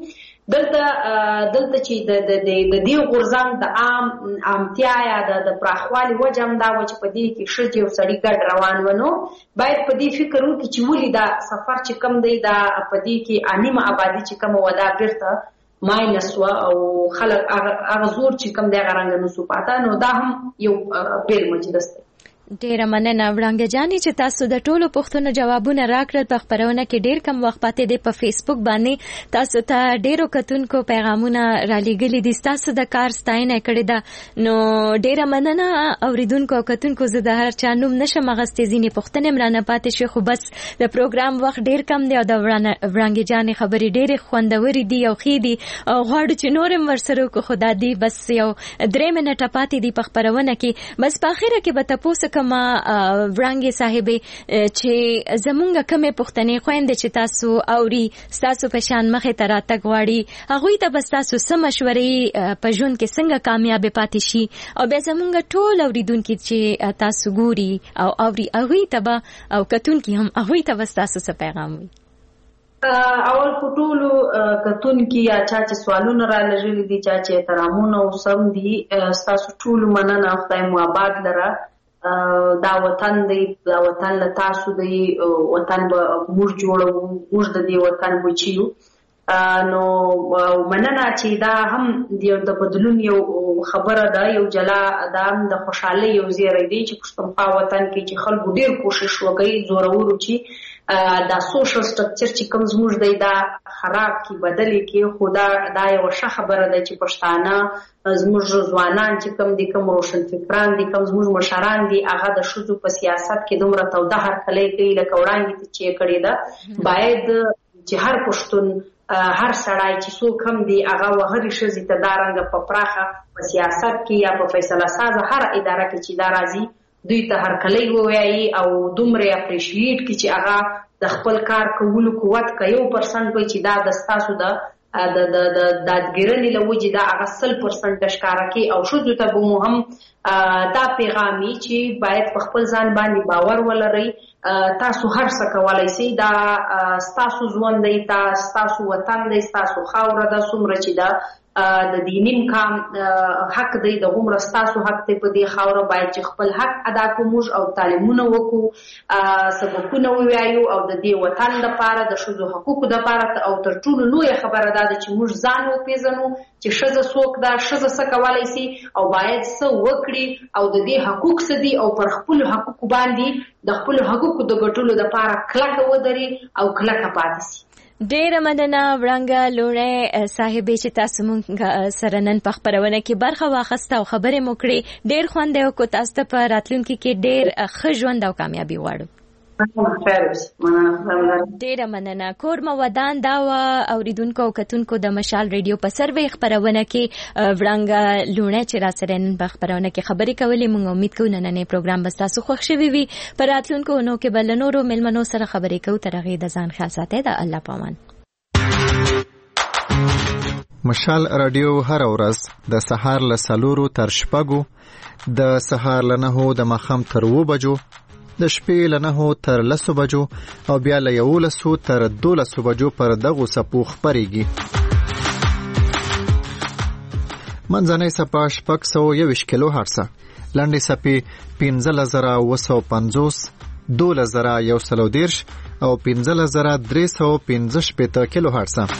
دلته چې د دې غورځنګ د عامتیا یا د پراخوالي وجه هم دا وه چې په دې کې ښځې او سړي ګډ روان و، نو باید په دې فکر وکړي چې ولې دا سفر چې کوم دی دا په دې کې نیمه آبادي چې کومه وه دا بیرته ماینس وه او خلک هغه زور چې کوم دی هغه رنګه نسو پاته. نو دا هم یو بیل مجلس دی. ډیره مننه وړانګه جانې چې تاسو د ټولو پوښتنو جوابونه راکړل. په خبرونه کې ډیر کم وخت پاتې دی، په فیسبوک باندې تاسو ته ډیرو کتونکو پیغامونه را لېږلي دي، تاسو د کار ستاینه کړې ده، نو ډیره مننه اوریدونکو او کتونکو. زه د هر چا نوم نشم اخیستی، ځینې پوښتنې هم رانه پاتې شوې، خو بس د پروګرام وخت ډیر کم دی او د وړانګې جانې خبرې ډیرې خوندورې دي او ښې دي او غواړو چې نور هم ورسره وکړو، خو دا دی بس یو 3 منټه پاتې دي په خبرونه کې. بس په اخره کې به تاسو ما وړانګې صاحبې چې زمونږ کومې پوښتنې خويندې چې تاسو اوري تاسو په شان مخې ته راتګ غواړي، هغوی ته بس تاسو څه مشورې په ژوند کې څنګه کامیاب پاتې شي، او بیا زمونږ ټول اوریدونکي چې تاسو ګوري او اوري هغوی ته به او کتونکي هم هغوی ته بس تاسو څه پیغام وي. اول په ټولو کتونکي یا چا چې سوالونه را لږلي دي، چا چې احترامونه او سم دي، تاسو ټول مننه، خدای مو آباد لره. دا وطن دی، دا وطن له تاسو دی، وطن به موږ جوړوو، موږ د دې وطن بچیو. نو مننه چې دا هم د بدلون یو خبره ده، یو جلا دا هم د خوشحالۍ یو زیری دی چې پښتونخوا وطن کې چې خلکو ډېر کوشش وکړي زورورو چې دا سوشل سټرکچر چې کوم زموږ دی دا خراب کی بدلې کې. خو دا یو ښه خبره ده چې پښتانه زموږ ځوانان چې کوم دي، کوم روشن فکران دي، کوم زموږ مشران دي، هغه د ښځو په سیاست کې دومره توده هرکلی کوي لکه وړاندې چې یې کړې ده. باید چې هر پښتون هر سړی چې څوک هم دی هغه هرې ښځې ته دا رنګه په پراخه په سیاست کې یا په فیصله سازه هر اداره کې چې دا راځي دوی ته هرکلی ووایي او دومره اپریشیټ کړي چې هغه د خپل کار کولو قوت که 1% وي چې دا د ستاسو د دادګیرنې له وجې دا هغه 100% ښکاره کړي. او ښځو ته به مو هم دا پیغام وي چې باید په خپل ځان باندې باور ولرئ، تاسو هر څه کولی شئ، دا ستاسو ژوند دی، ستاسو وطن دی، ستاسو خاوره ده، څومره چې دا د دې نیم کام حق دی د عمر ستاسو حق دی په دې خاوره، باید چې خپل حق ادا کړو موږ او تعلیمونه وکړو، سبقونه ووایو او د دې وطن لپاره د ښځو حقوقو لپاره. او تر ټولو لویه خبره ده چې موږ ځان وپېژنو چې ښځه څوک ده، ښځه څه کولی شي او باید څه وکړي او د دې حقوق څه دي، او پر خپلو حقوقو باندې د خپلو حقوقو د ګټلو لپاره کلکه ودرې او کلکه پاتې شي. ډیره مننه وړانګه لوړی صاحبې چې تاسو مونږ سره نن په خبرونه کې برخه واخیسته او خبرې مو کړې. ډیر خوند یې وکړو. تاسو ته په راتلونکي کې ډیر ښه ژوند او کامیابي غواړو. ډیره مننه. کور مو ودان دا اوریدونکو او کتونکو د مشال ریډیو په سروي خبرونه کې وړاندې لونه چې را سره نن خبرونه کې خبرې کولې. موږ امید کوو نن پروګرام به تاسو خوښ شوي وي. پر راتلونکو نو کې بل نورو ملمنو سره خبرې کوو. تر هغه د ځان خیال ساتئ. د الله پامان. مشال رادیو هر ورځ د سهار له 4 تر 6 د سهار له 9 د ماښام تر 2 بجو د شپې له 9 تر 10 بجو او بیا له 11 تر 12 بجو پر دغه سپو خبريږي. منځنۍ سپا 621 کیلو هرتز، لنډې سپې 15950، 12110 او 15315 کیلو هرتز.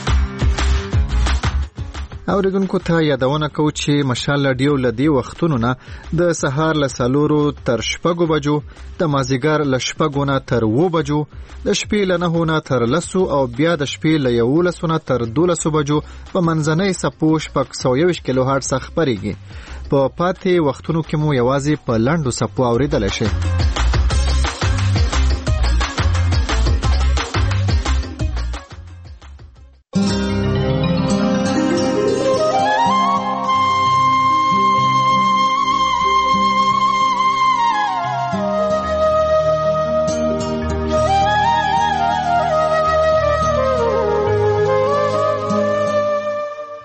اوریدونکو ته یادونه کوو چې مشال رادیو لدی وختونو نه د سهار له 4 تر 6 بجو، د مازیګر له 6 نه تر 2 بجو، د شپې له 9 نه تر 10 او بیا د شپې له 11 نه تر 12 بجو په منځنۍ سپو 621 کیلو هرتز خبريږي. په پاتې وختونو کې مو یوازې په لاندو سپو اوریدل شي.